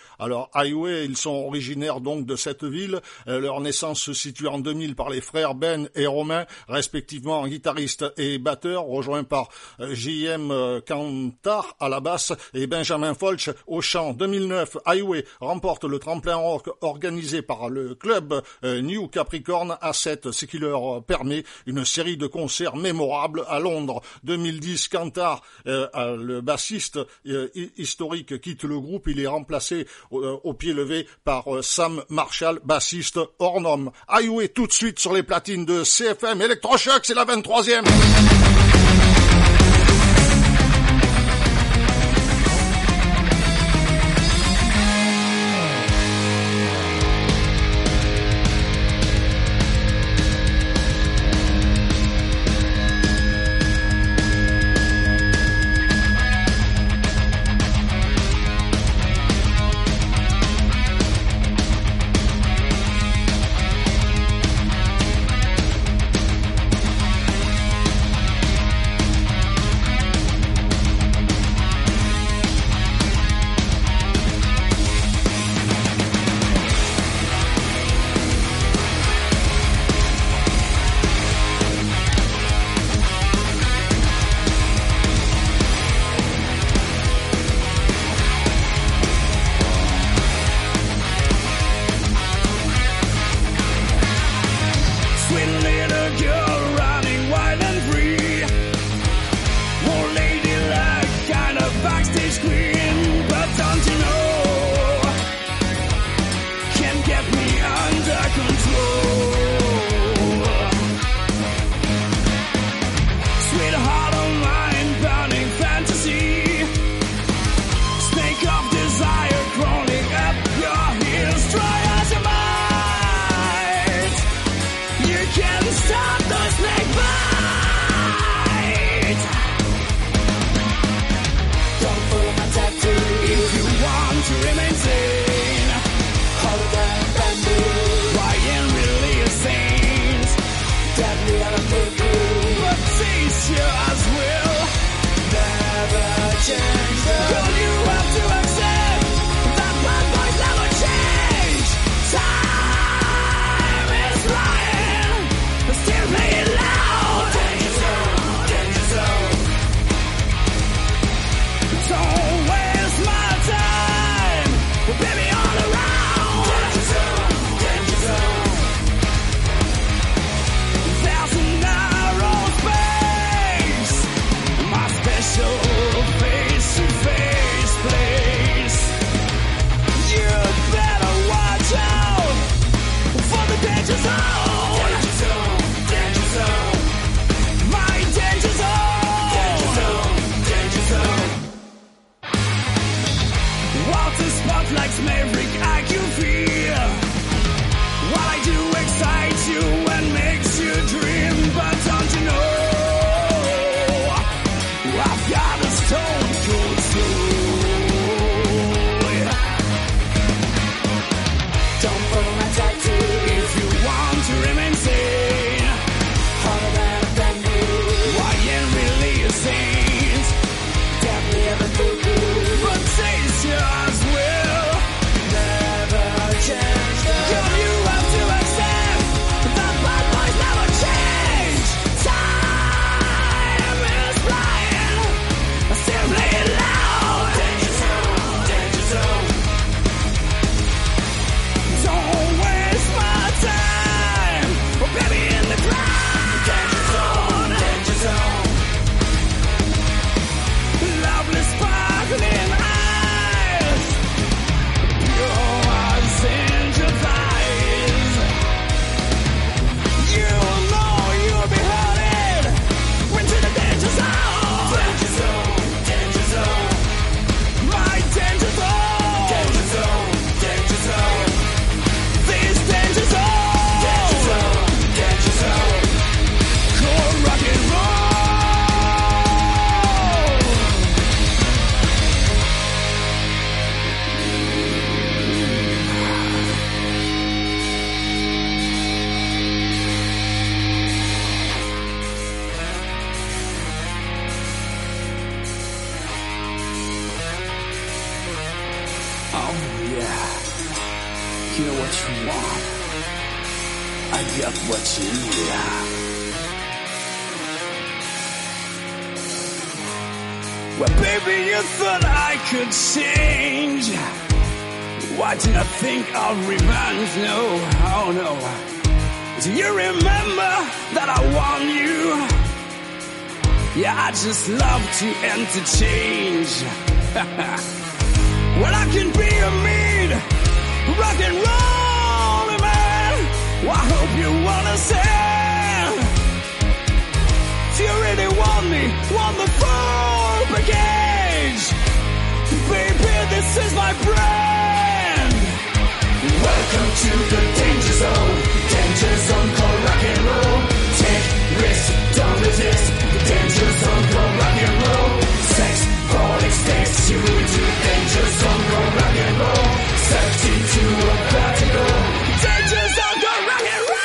Highway. Ils sont originaires donc de cette ville. Euh, leur naissance se situe en deux mille par les frères Ben et Romain, respectivement guitaristes et batteurs, rejoints par euh, J M euh, Cantar à la basse et Benjamin Folch au chant. deux mille neuf, Highway remporte le tremplin rock organisé par le club euh, New Capricorn A sept, ce qui leur permet une série de concerts mémorables à Londres. deux mille dix, Cantar, euh, le bassiste euh, historique, quitte le groupe. Il est remplacé euh, au pied levé par euh, Sam Marshall, bassiste hors norme. Highway tout de suite sur les platines de C F M Electrochoc, c'est la vingt-troisième. Girl, you have to accept that bad boys never change. you know what you want. I got what you need. Well, baby, you thought I could change. Why did I think I'll revenge? No, oh no. Do you remember that I warned you? Yeah, I just love to interchange. Well, I can be a mean rock and roll man. Well, I hope you understand. If you really want me, want the full package, baby, this is my brand. Welcome to the danger zone. Danger zone called rock and roll. Take risks, don't resist. The danger zone called rock and roll. Sex, politics, takes you into danger zone called rock and roll. Safety to a vertigo. Danger zone called rock and roll.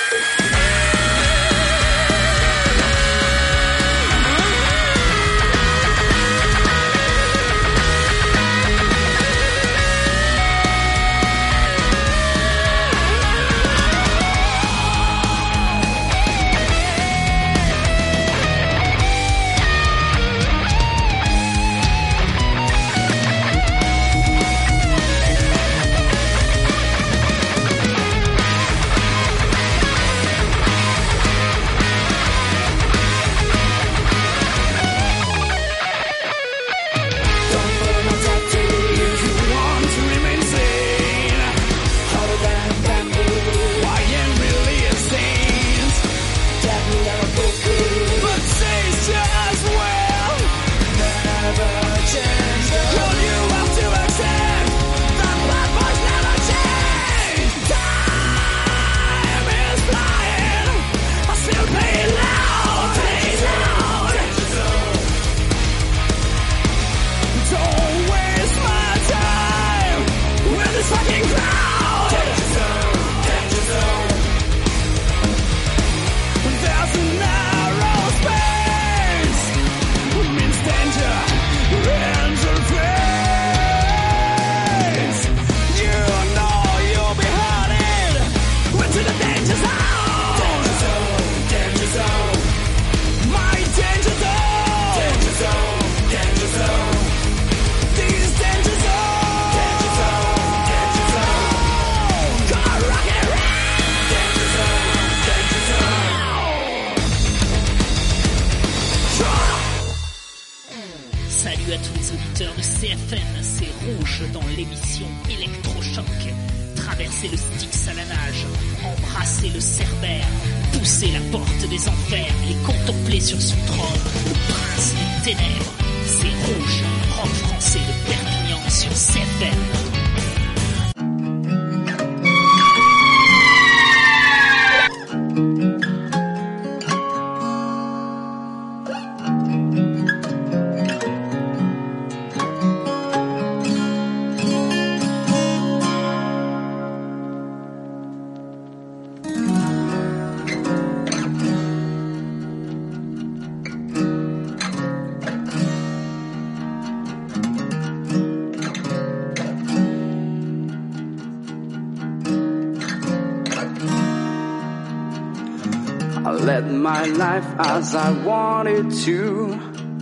My life as I wanted to.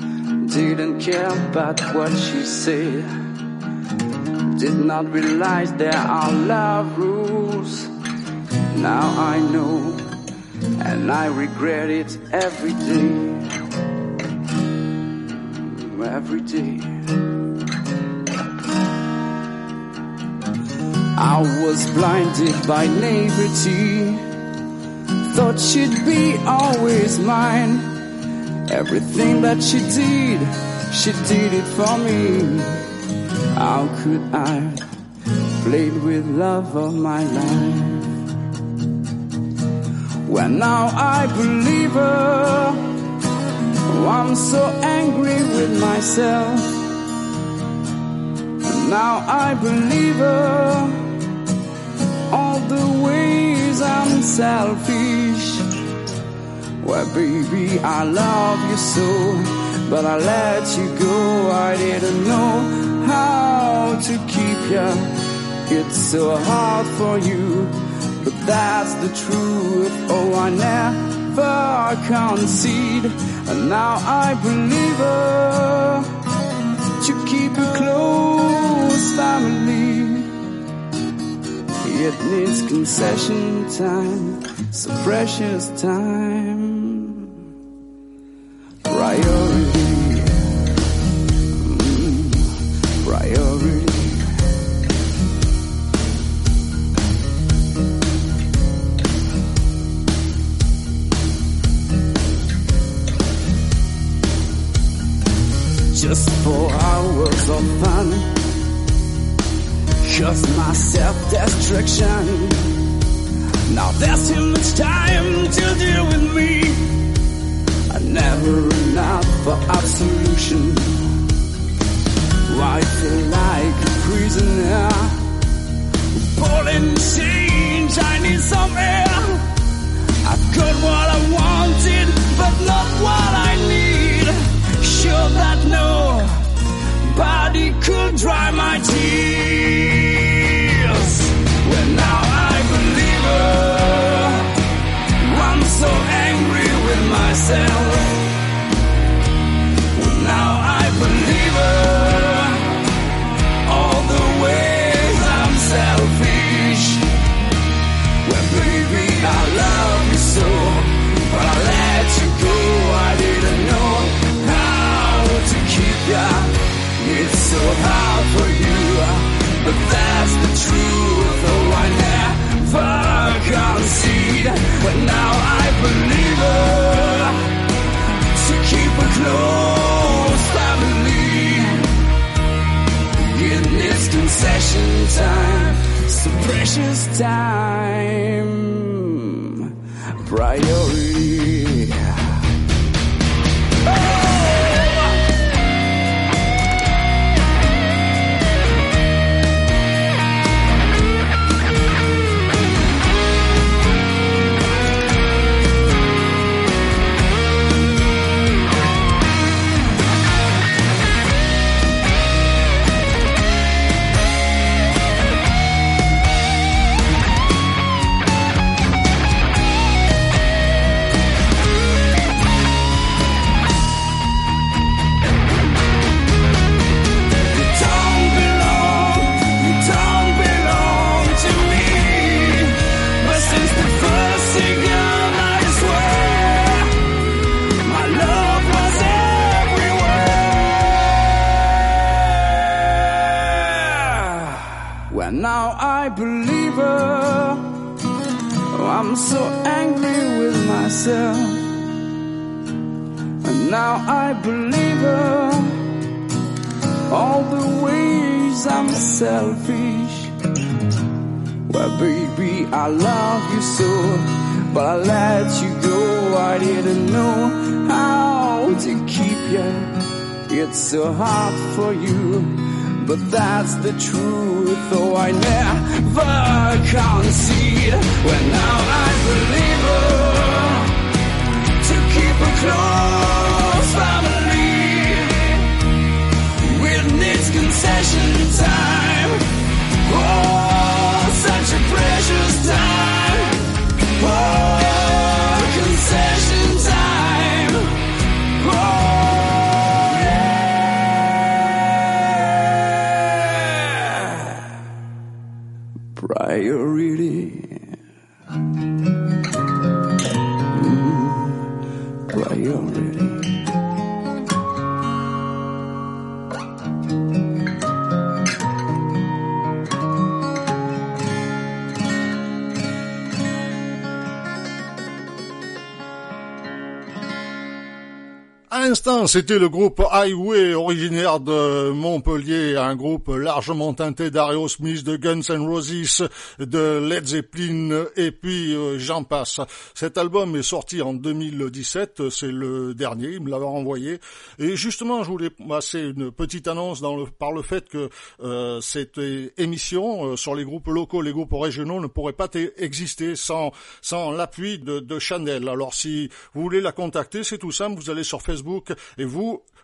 Didn't care about what she said. Did not realize there are love rules. Now I know, and I regret it every day. Every day. I was blinded by naivety. Thought she'd be always mine. Everything that she did, she did it for me. How could I played with love of my life? When now I believe her, oh, I'm so angry with myself. And now I believe her, all the ways I'm selfish. Well, baby, I love you so, but I let you go. I didn't know how to keep you it's so hard for you, but that's the truth. Oh, I never concede, and now I believe her to keep a close family. It needs concession time, so precious time. Priority, mm, priority. Just four hours of fun, just my self-destruction. Now there's too much time to deal with me. I never enough for absolution. I feel like a prisoner, pulling chains. I need some air. I've got what I wanted, but not what I need. Sure that nobody could dry my tears. Well, now I believe her. I'm so angry with myself. Well, now I believe her. All the ways I'm selfish. Well, baby, I love you so, but I let you go. I didn't know to keep ya. It's so hard for you, but that's the truth. Oh, I never concede, but now I believe her to keep a close family. It needs concession time, so precious time. Priority. Oh! Now I believe her. Oh, I'm so angry with myself. And now I believe her. All the ways I'm selfish. Well, baby, I love you so, but I let you go. I didn't know how to keep you. It's so hard for you, but that's the truth. Though I never concede, well, now I believe her to keep a close family. It needs concession time. Oh, such a precious time. Oh, concession time. Oh. Priority. Mm, priority. À l'instant, c'était le groupe Highway, originaire de Montpellier, un groupe largement teinté d'Aerosmith, de Guns N' Roses, de Led Zeppelin, et puis euh, j'en passe. Cet album est sorti en deux mille dix-sept, c'est le dernier, il me l'avait envoyé. Et justement, je voulais passer une petite annonce dans le, par le fait que euh, cette émission euh, sur les groupes locaux, les groupes régionaux ne pourrait pas exister sans, sans l'appui de, de Chanel. Alors si vous voulez la contacter, c'est tout simple, vous allez sur Facebook et vous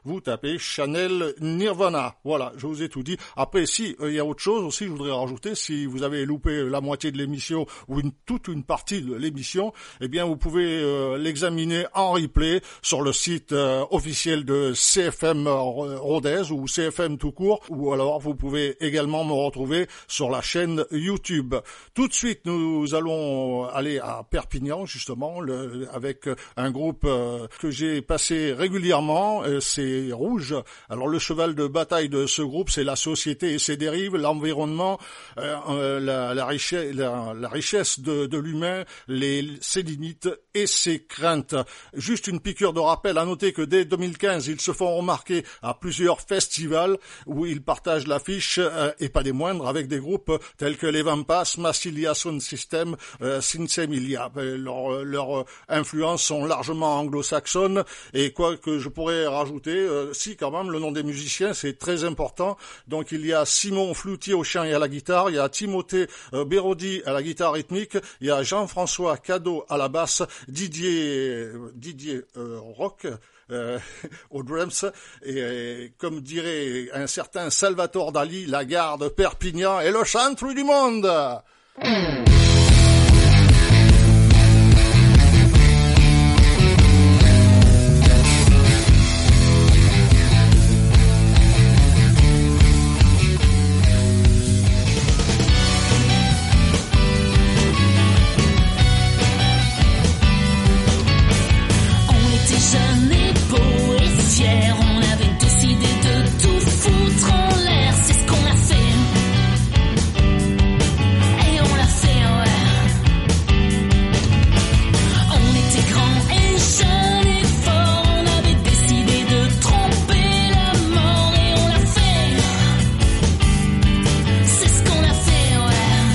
vous tapez Chanel Nirvana. Voilà, je vous ai tout dit. Après, si il euh, y a autre chose aussi, je voudrais rajouter, si vous avez loupé la moitié de l'émission ou une, toute une partie de l'émission, eh bien vous pouvez euh, l'examiner en replay sur le site euh, officiel de C F M Rodez ou C F M tout court, ou alors vous pouvez également me retrouver sur la chaîne YouTube. Tout de suite, nous allons aller à Perpignan, justement, le, avec un groupe euh, que j'ai passé régulièrement, euh, c'est Rouge. Alors le cheval de bataille de ce groupe, c'est la société et ses dérives, l'environnement, euh, euh, la, la, richesse, la, la richesse de, de l'humain, les, ses limites et ses craintes. Juste une piqûre de rappel, à noter que dès deux mille quinze, ils se font remarquer à plusieurs festivals où ils partagent l'affiche, euh, et pas des moindres, avec des groupes tels que les Vampas, Massilia Sound System, euh, Sinsemilia. Leurs leur influences sont largement anglo-saxonnes, et quoi que je pourrais rajouter, euh, si quand même, le nom des musiciens, c'est très important. Donc il y a Simon Floutier au chant et à la guitare, il y a Timothée euh, Bérodi à la guitare rythmique, il y a Jean-François Cadeau à la basse, Didier, Didier euh, Rock, Euh, aux drums, et, et comme dirait un certain Salvatore Dali, la gare de Perpignan est le centre du monde. Mmh. On avait décidé de tout foutre en l'air, c'est ce qu'on a fait. Et on l'a fait, ouais. On était grands et jeunes et forts, on avait décidé de tromper la mort. Et on l'a fait, c'est ce qu'on a fait, ouais.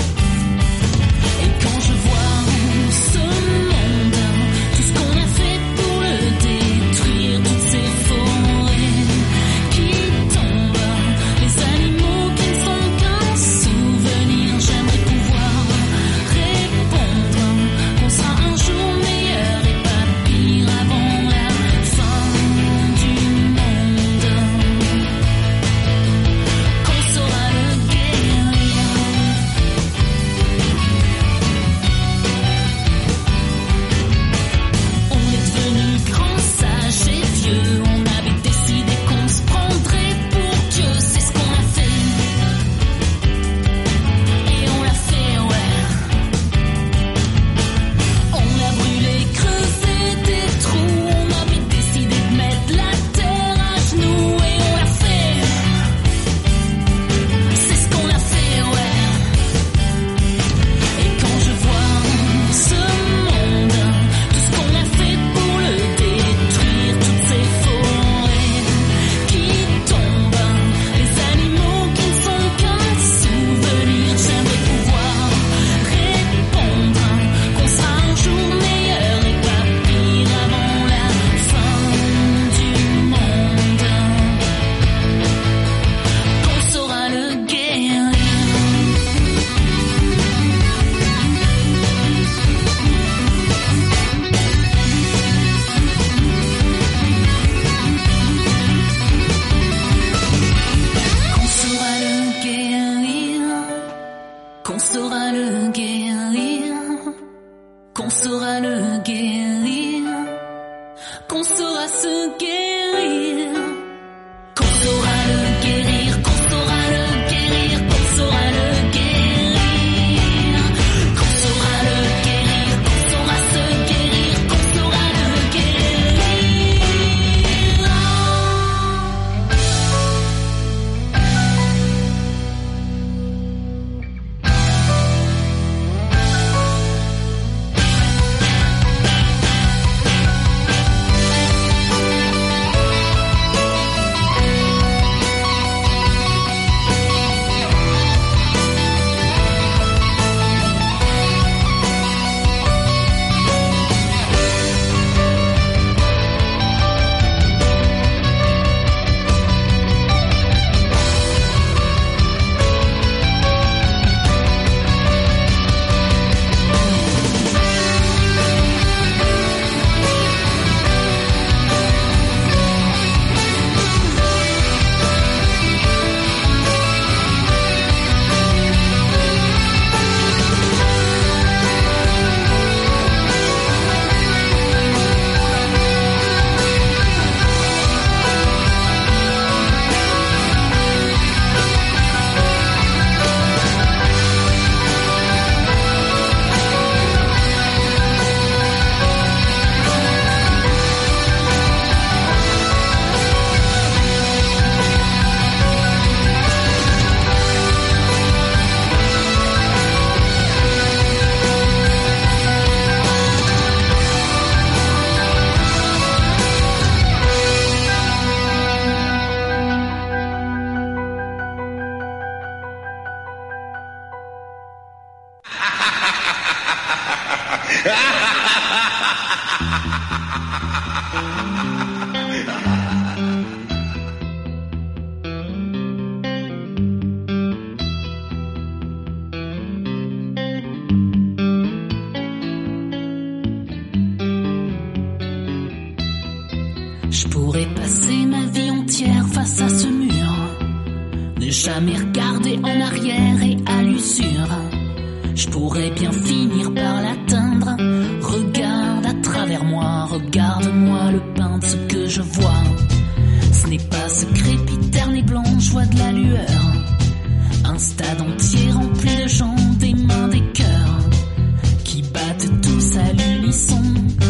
Et quand je vois ce monde, tout ce qu'on a fait pour le détruire, toutes ces forêts qui tombent, les animaux qui ne sont qu'un souvenir, j'aimerais pouvoir répondre qu'on sera un jour meilleur et pas pire avant la fin du monde, qu'on saura le guérir. On est devenus grands, sages et vieux, on avait décidé qu'on se prendrait pour Dieu, c'est ce qu'on a fait. Et on l'a fait, ouais. On a brûlé, creusé des trous, on avait décidé de mettre la terre à genoux. Et on l'a fait, c'est ce qu'on a fait, ouais. Et quand je vois ce monde, tout ce qu'on a fait pour le détruire, toutes ces forêts qui tombent, les animaux qui ne sont qu'un souvenir, j'aimerais pouvoir répondre qu'on sera un jour meilleur et pas pire avant la fin du monde, qu'on saura le guérir. Qu'on saura le guérir, qu'on saura le guérir, qu'on saura le guérir, qu'on saura se guérir, qu'on saura le guérir, qu'on saura le guérir, qu'on saura le guérir, qu'on saura le guérir, qu'on saura se guérir, qu'on saura le guérir. Je pourrais passer ma vie entière face à ce mur, ne jamais regarder en arrière et à l'usure. Je pourrais bien finir par l'atteindre. Regarde à travers moi, regarde-moi le pain de ce que je vois. Ce n'est pas ce crépiterne et blanc, je vois de la lueur. Un stade entier rempli de gens, des mains, des cœurs, qui battent tous à l'unisson.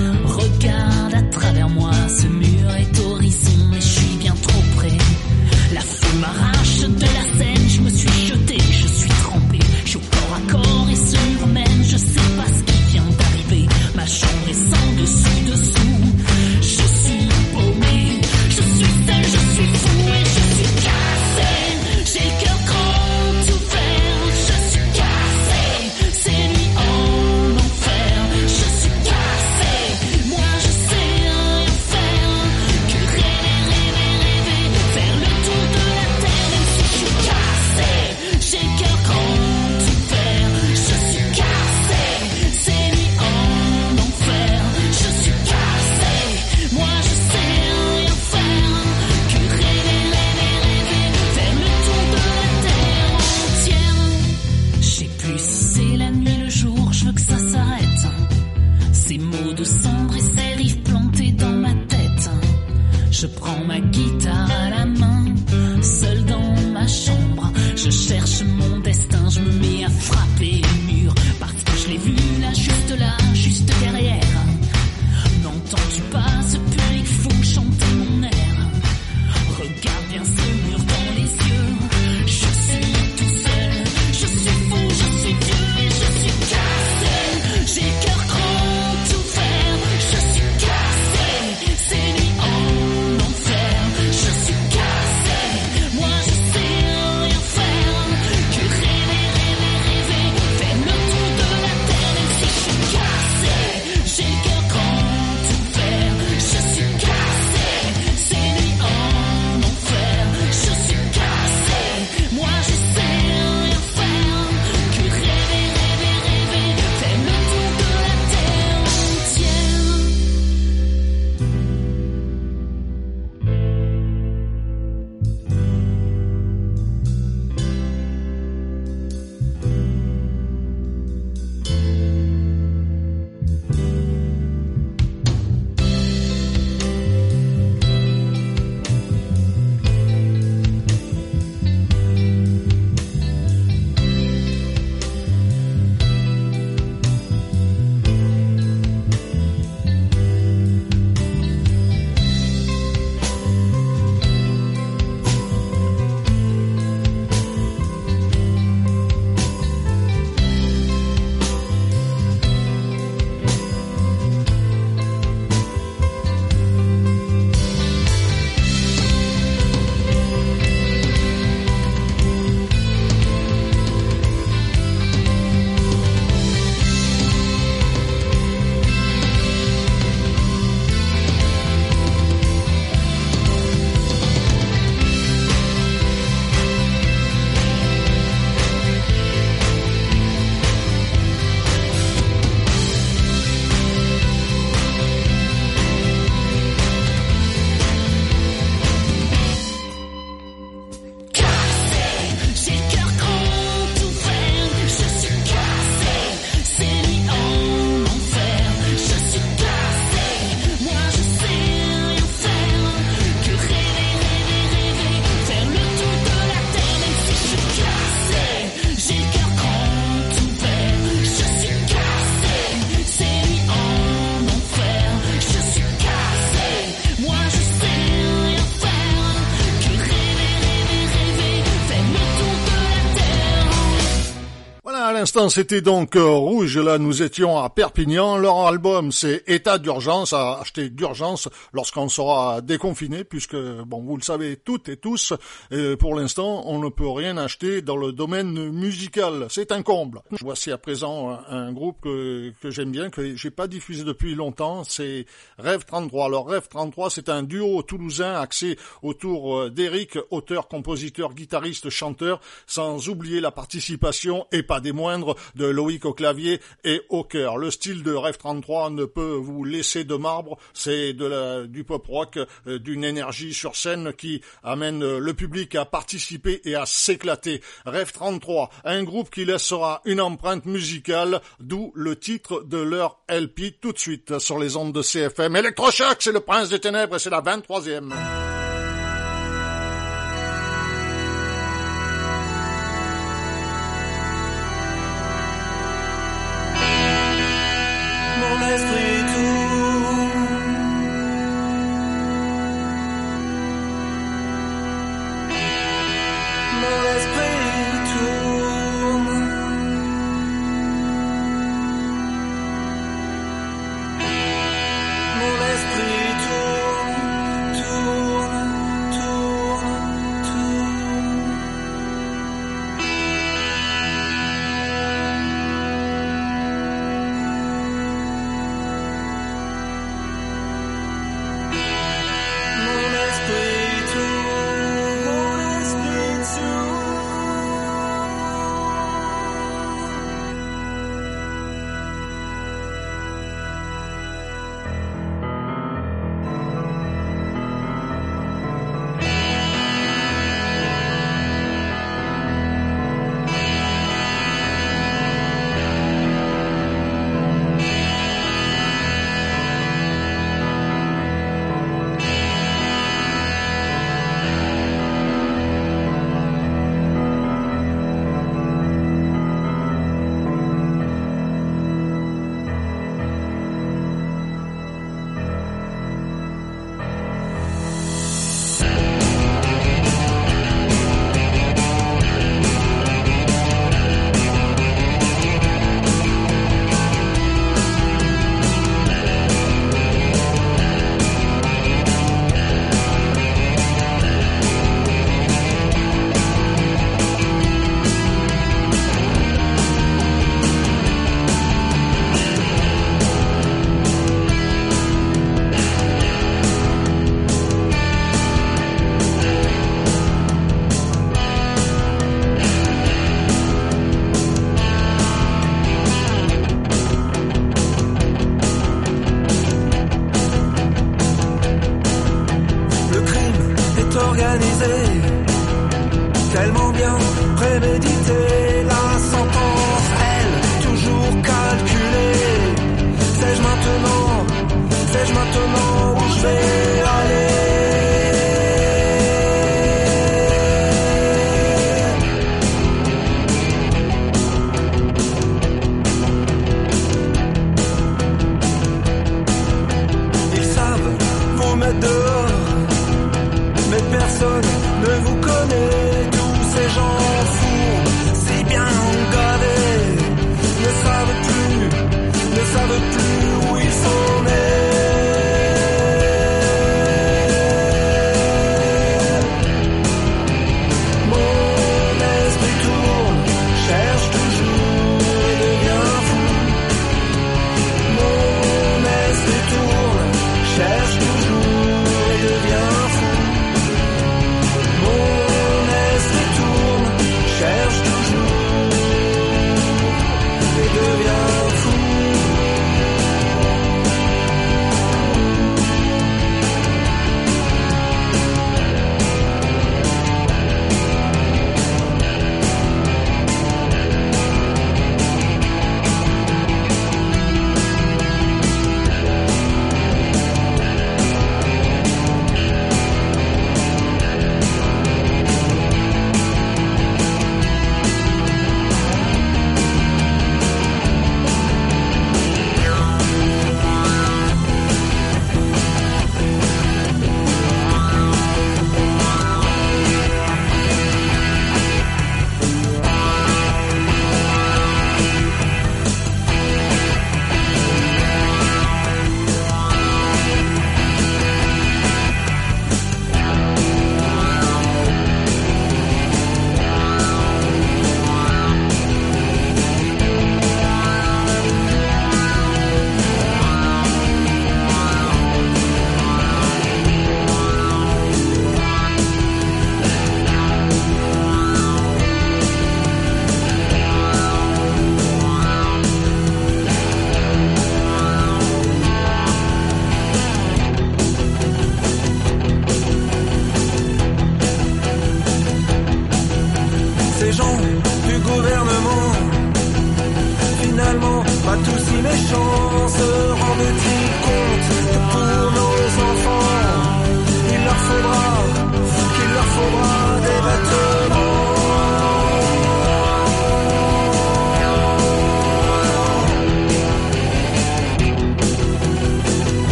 Regarde à travers moi, ce mur est horizon, et je suis bien trop près. La foule m'arrache de la scène, je me suis jeté, je suis trempé, je suis au corps à corps et ce mur mène, je sais pas ce qui vient d'arriver. Ma chambre est sans dessus dessous, je suis paumé, je suis seul, je suis fou et je suis cassé. J'ai le cœur grand ouvert, je suis cassé, c'est nuit en enfer, je suis cassé. Moi je sais rien faire, que rêver, rêver, rêver, faire le tour de la terre, même si je suis cassé. J'ai le cœur grand ouvert, je suis cassé, c'est nuit en enfer, je suis cassé. Moi je sais rien faire, que rêver, rêver, rêver, faire le tour de la terre entière. Je sais plus si c'est la nuit, le jour, je veux que ça s'arrête. Ces mots de cendre et ces rives plantées dans ma tête. Je prends ma guitare à la main, seul dans ma chambre. Je cherche mon destin, je me mets à frapper les murs, parce que je l'ai vu là, juste là, juste derrière. N'entends-tu pas ce public fou chanter mon air? Regarde bien ce mur dans les yeux. Je suis tout seul, je suis fou, je suis vieux et je suis cassé. J'ai le cœur grand ouvert, je suis cassé. C'est nuit en enfer, je suis cassé. Moi je sais rien faire, que rêver, rêver, rêver, faire le tour de la terre, même si je suis cassé. l'instant, c'était donc euh, Rouge. Là, nous étions à Perpignan. Leur album, c'est État d'urgence, à acheter d'urgence lorsqu'on sera déconfiné, puisque, bon, vous le savez toutes et tous, et pour l'instant, on ne peut rien acheter dans le domaine musical. C'est un comble. Voici à présent un, un groupe que, que j'aime bien, que j'ai pas diffusé depuis longtemps. C'est Rêve trente-trois. Alors, Rêve trente-trois, c'est un duo toulousain axé autour d'Eric, auteur, compositeur, guitariste, chanteur, sans oublier la participation, et pas des moindres, de Loïc au clavier et au chœur. Le style de Rêve trente-trois ne peut vous laisser de marbre, c'est de la, du pop rock, euh, d'une énergie sur scène qui amène le public à participer et à s'éclater. Rêve trente-trois, un groupe qui laissera une empreinte musicale, d'où le titre de leur L P tout de suite sur les ondes de C F M. Electrochoc, c'est le Prince des Ténèbres et c'est la vingt-troisième. Mon esprit tourne, mon esprit tourne, mon esprit tourne, tourne, tourne, tourne.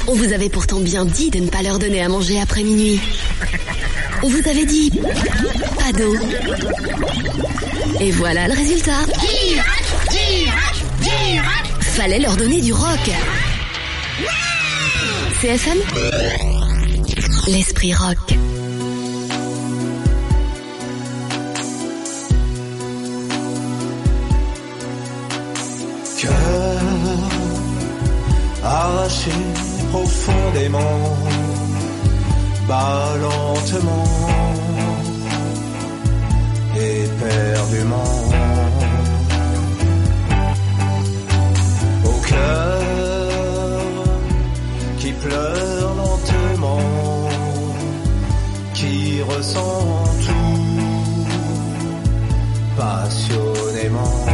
On vous avait pourtant bien dit de ne pas leur donner à manger après minuit. On vous avait dit pas d'eau. Et voilà le résultat. Fallait leur donner du rock. C F M, l'esprit rock. Cœur arraché profondément, bat lentement, éperdument. Au cœur qui pleure lentement, qui ressent tout passionnément.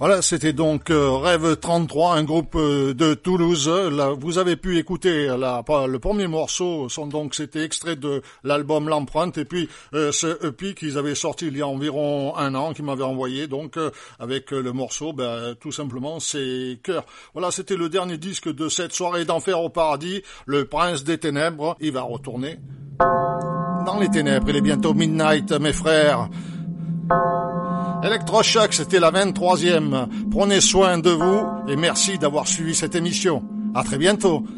Voilà, c'était donc euh, Rêve trente-trois, un groupe euh, de Toulouse. Là, vous avez pu écouter la, le premier morceau, sont donc c'était extrait de l'album L'Empreinte, et puis euh, ce E P qu'ils avaient sorti il y a environ un an, qu'ils m'avaient envoyé, donc euh, avec euh, le morceau, ben, tout simplement, c'est Cœur. Voilà, c'était le dernier disque de cette soirée d'Enfer au Paradis, le Prince des Ténèbres. Il va retourner dans les ténèbres. Il est bientôt midnight, mes frères. Electrochoc, c'était la vingt-troisième. Prenez soin de vous et merci d'avoir suivi cette émission. À très bientôt.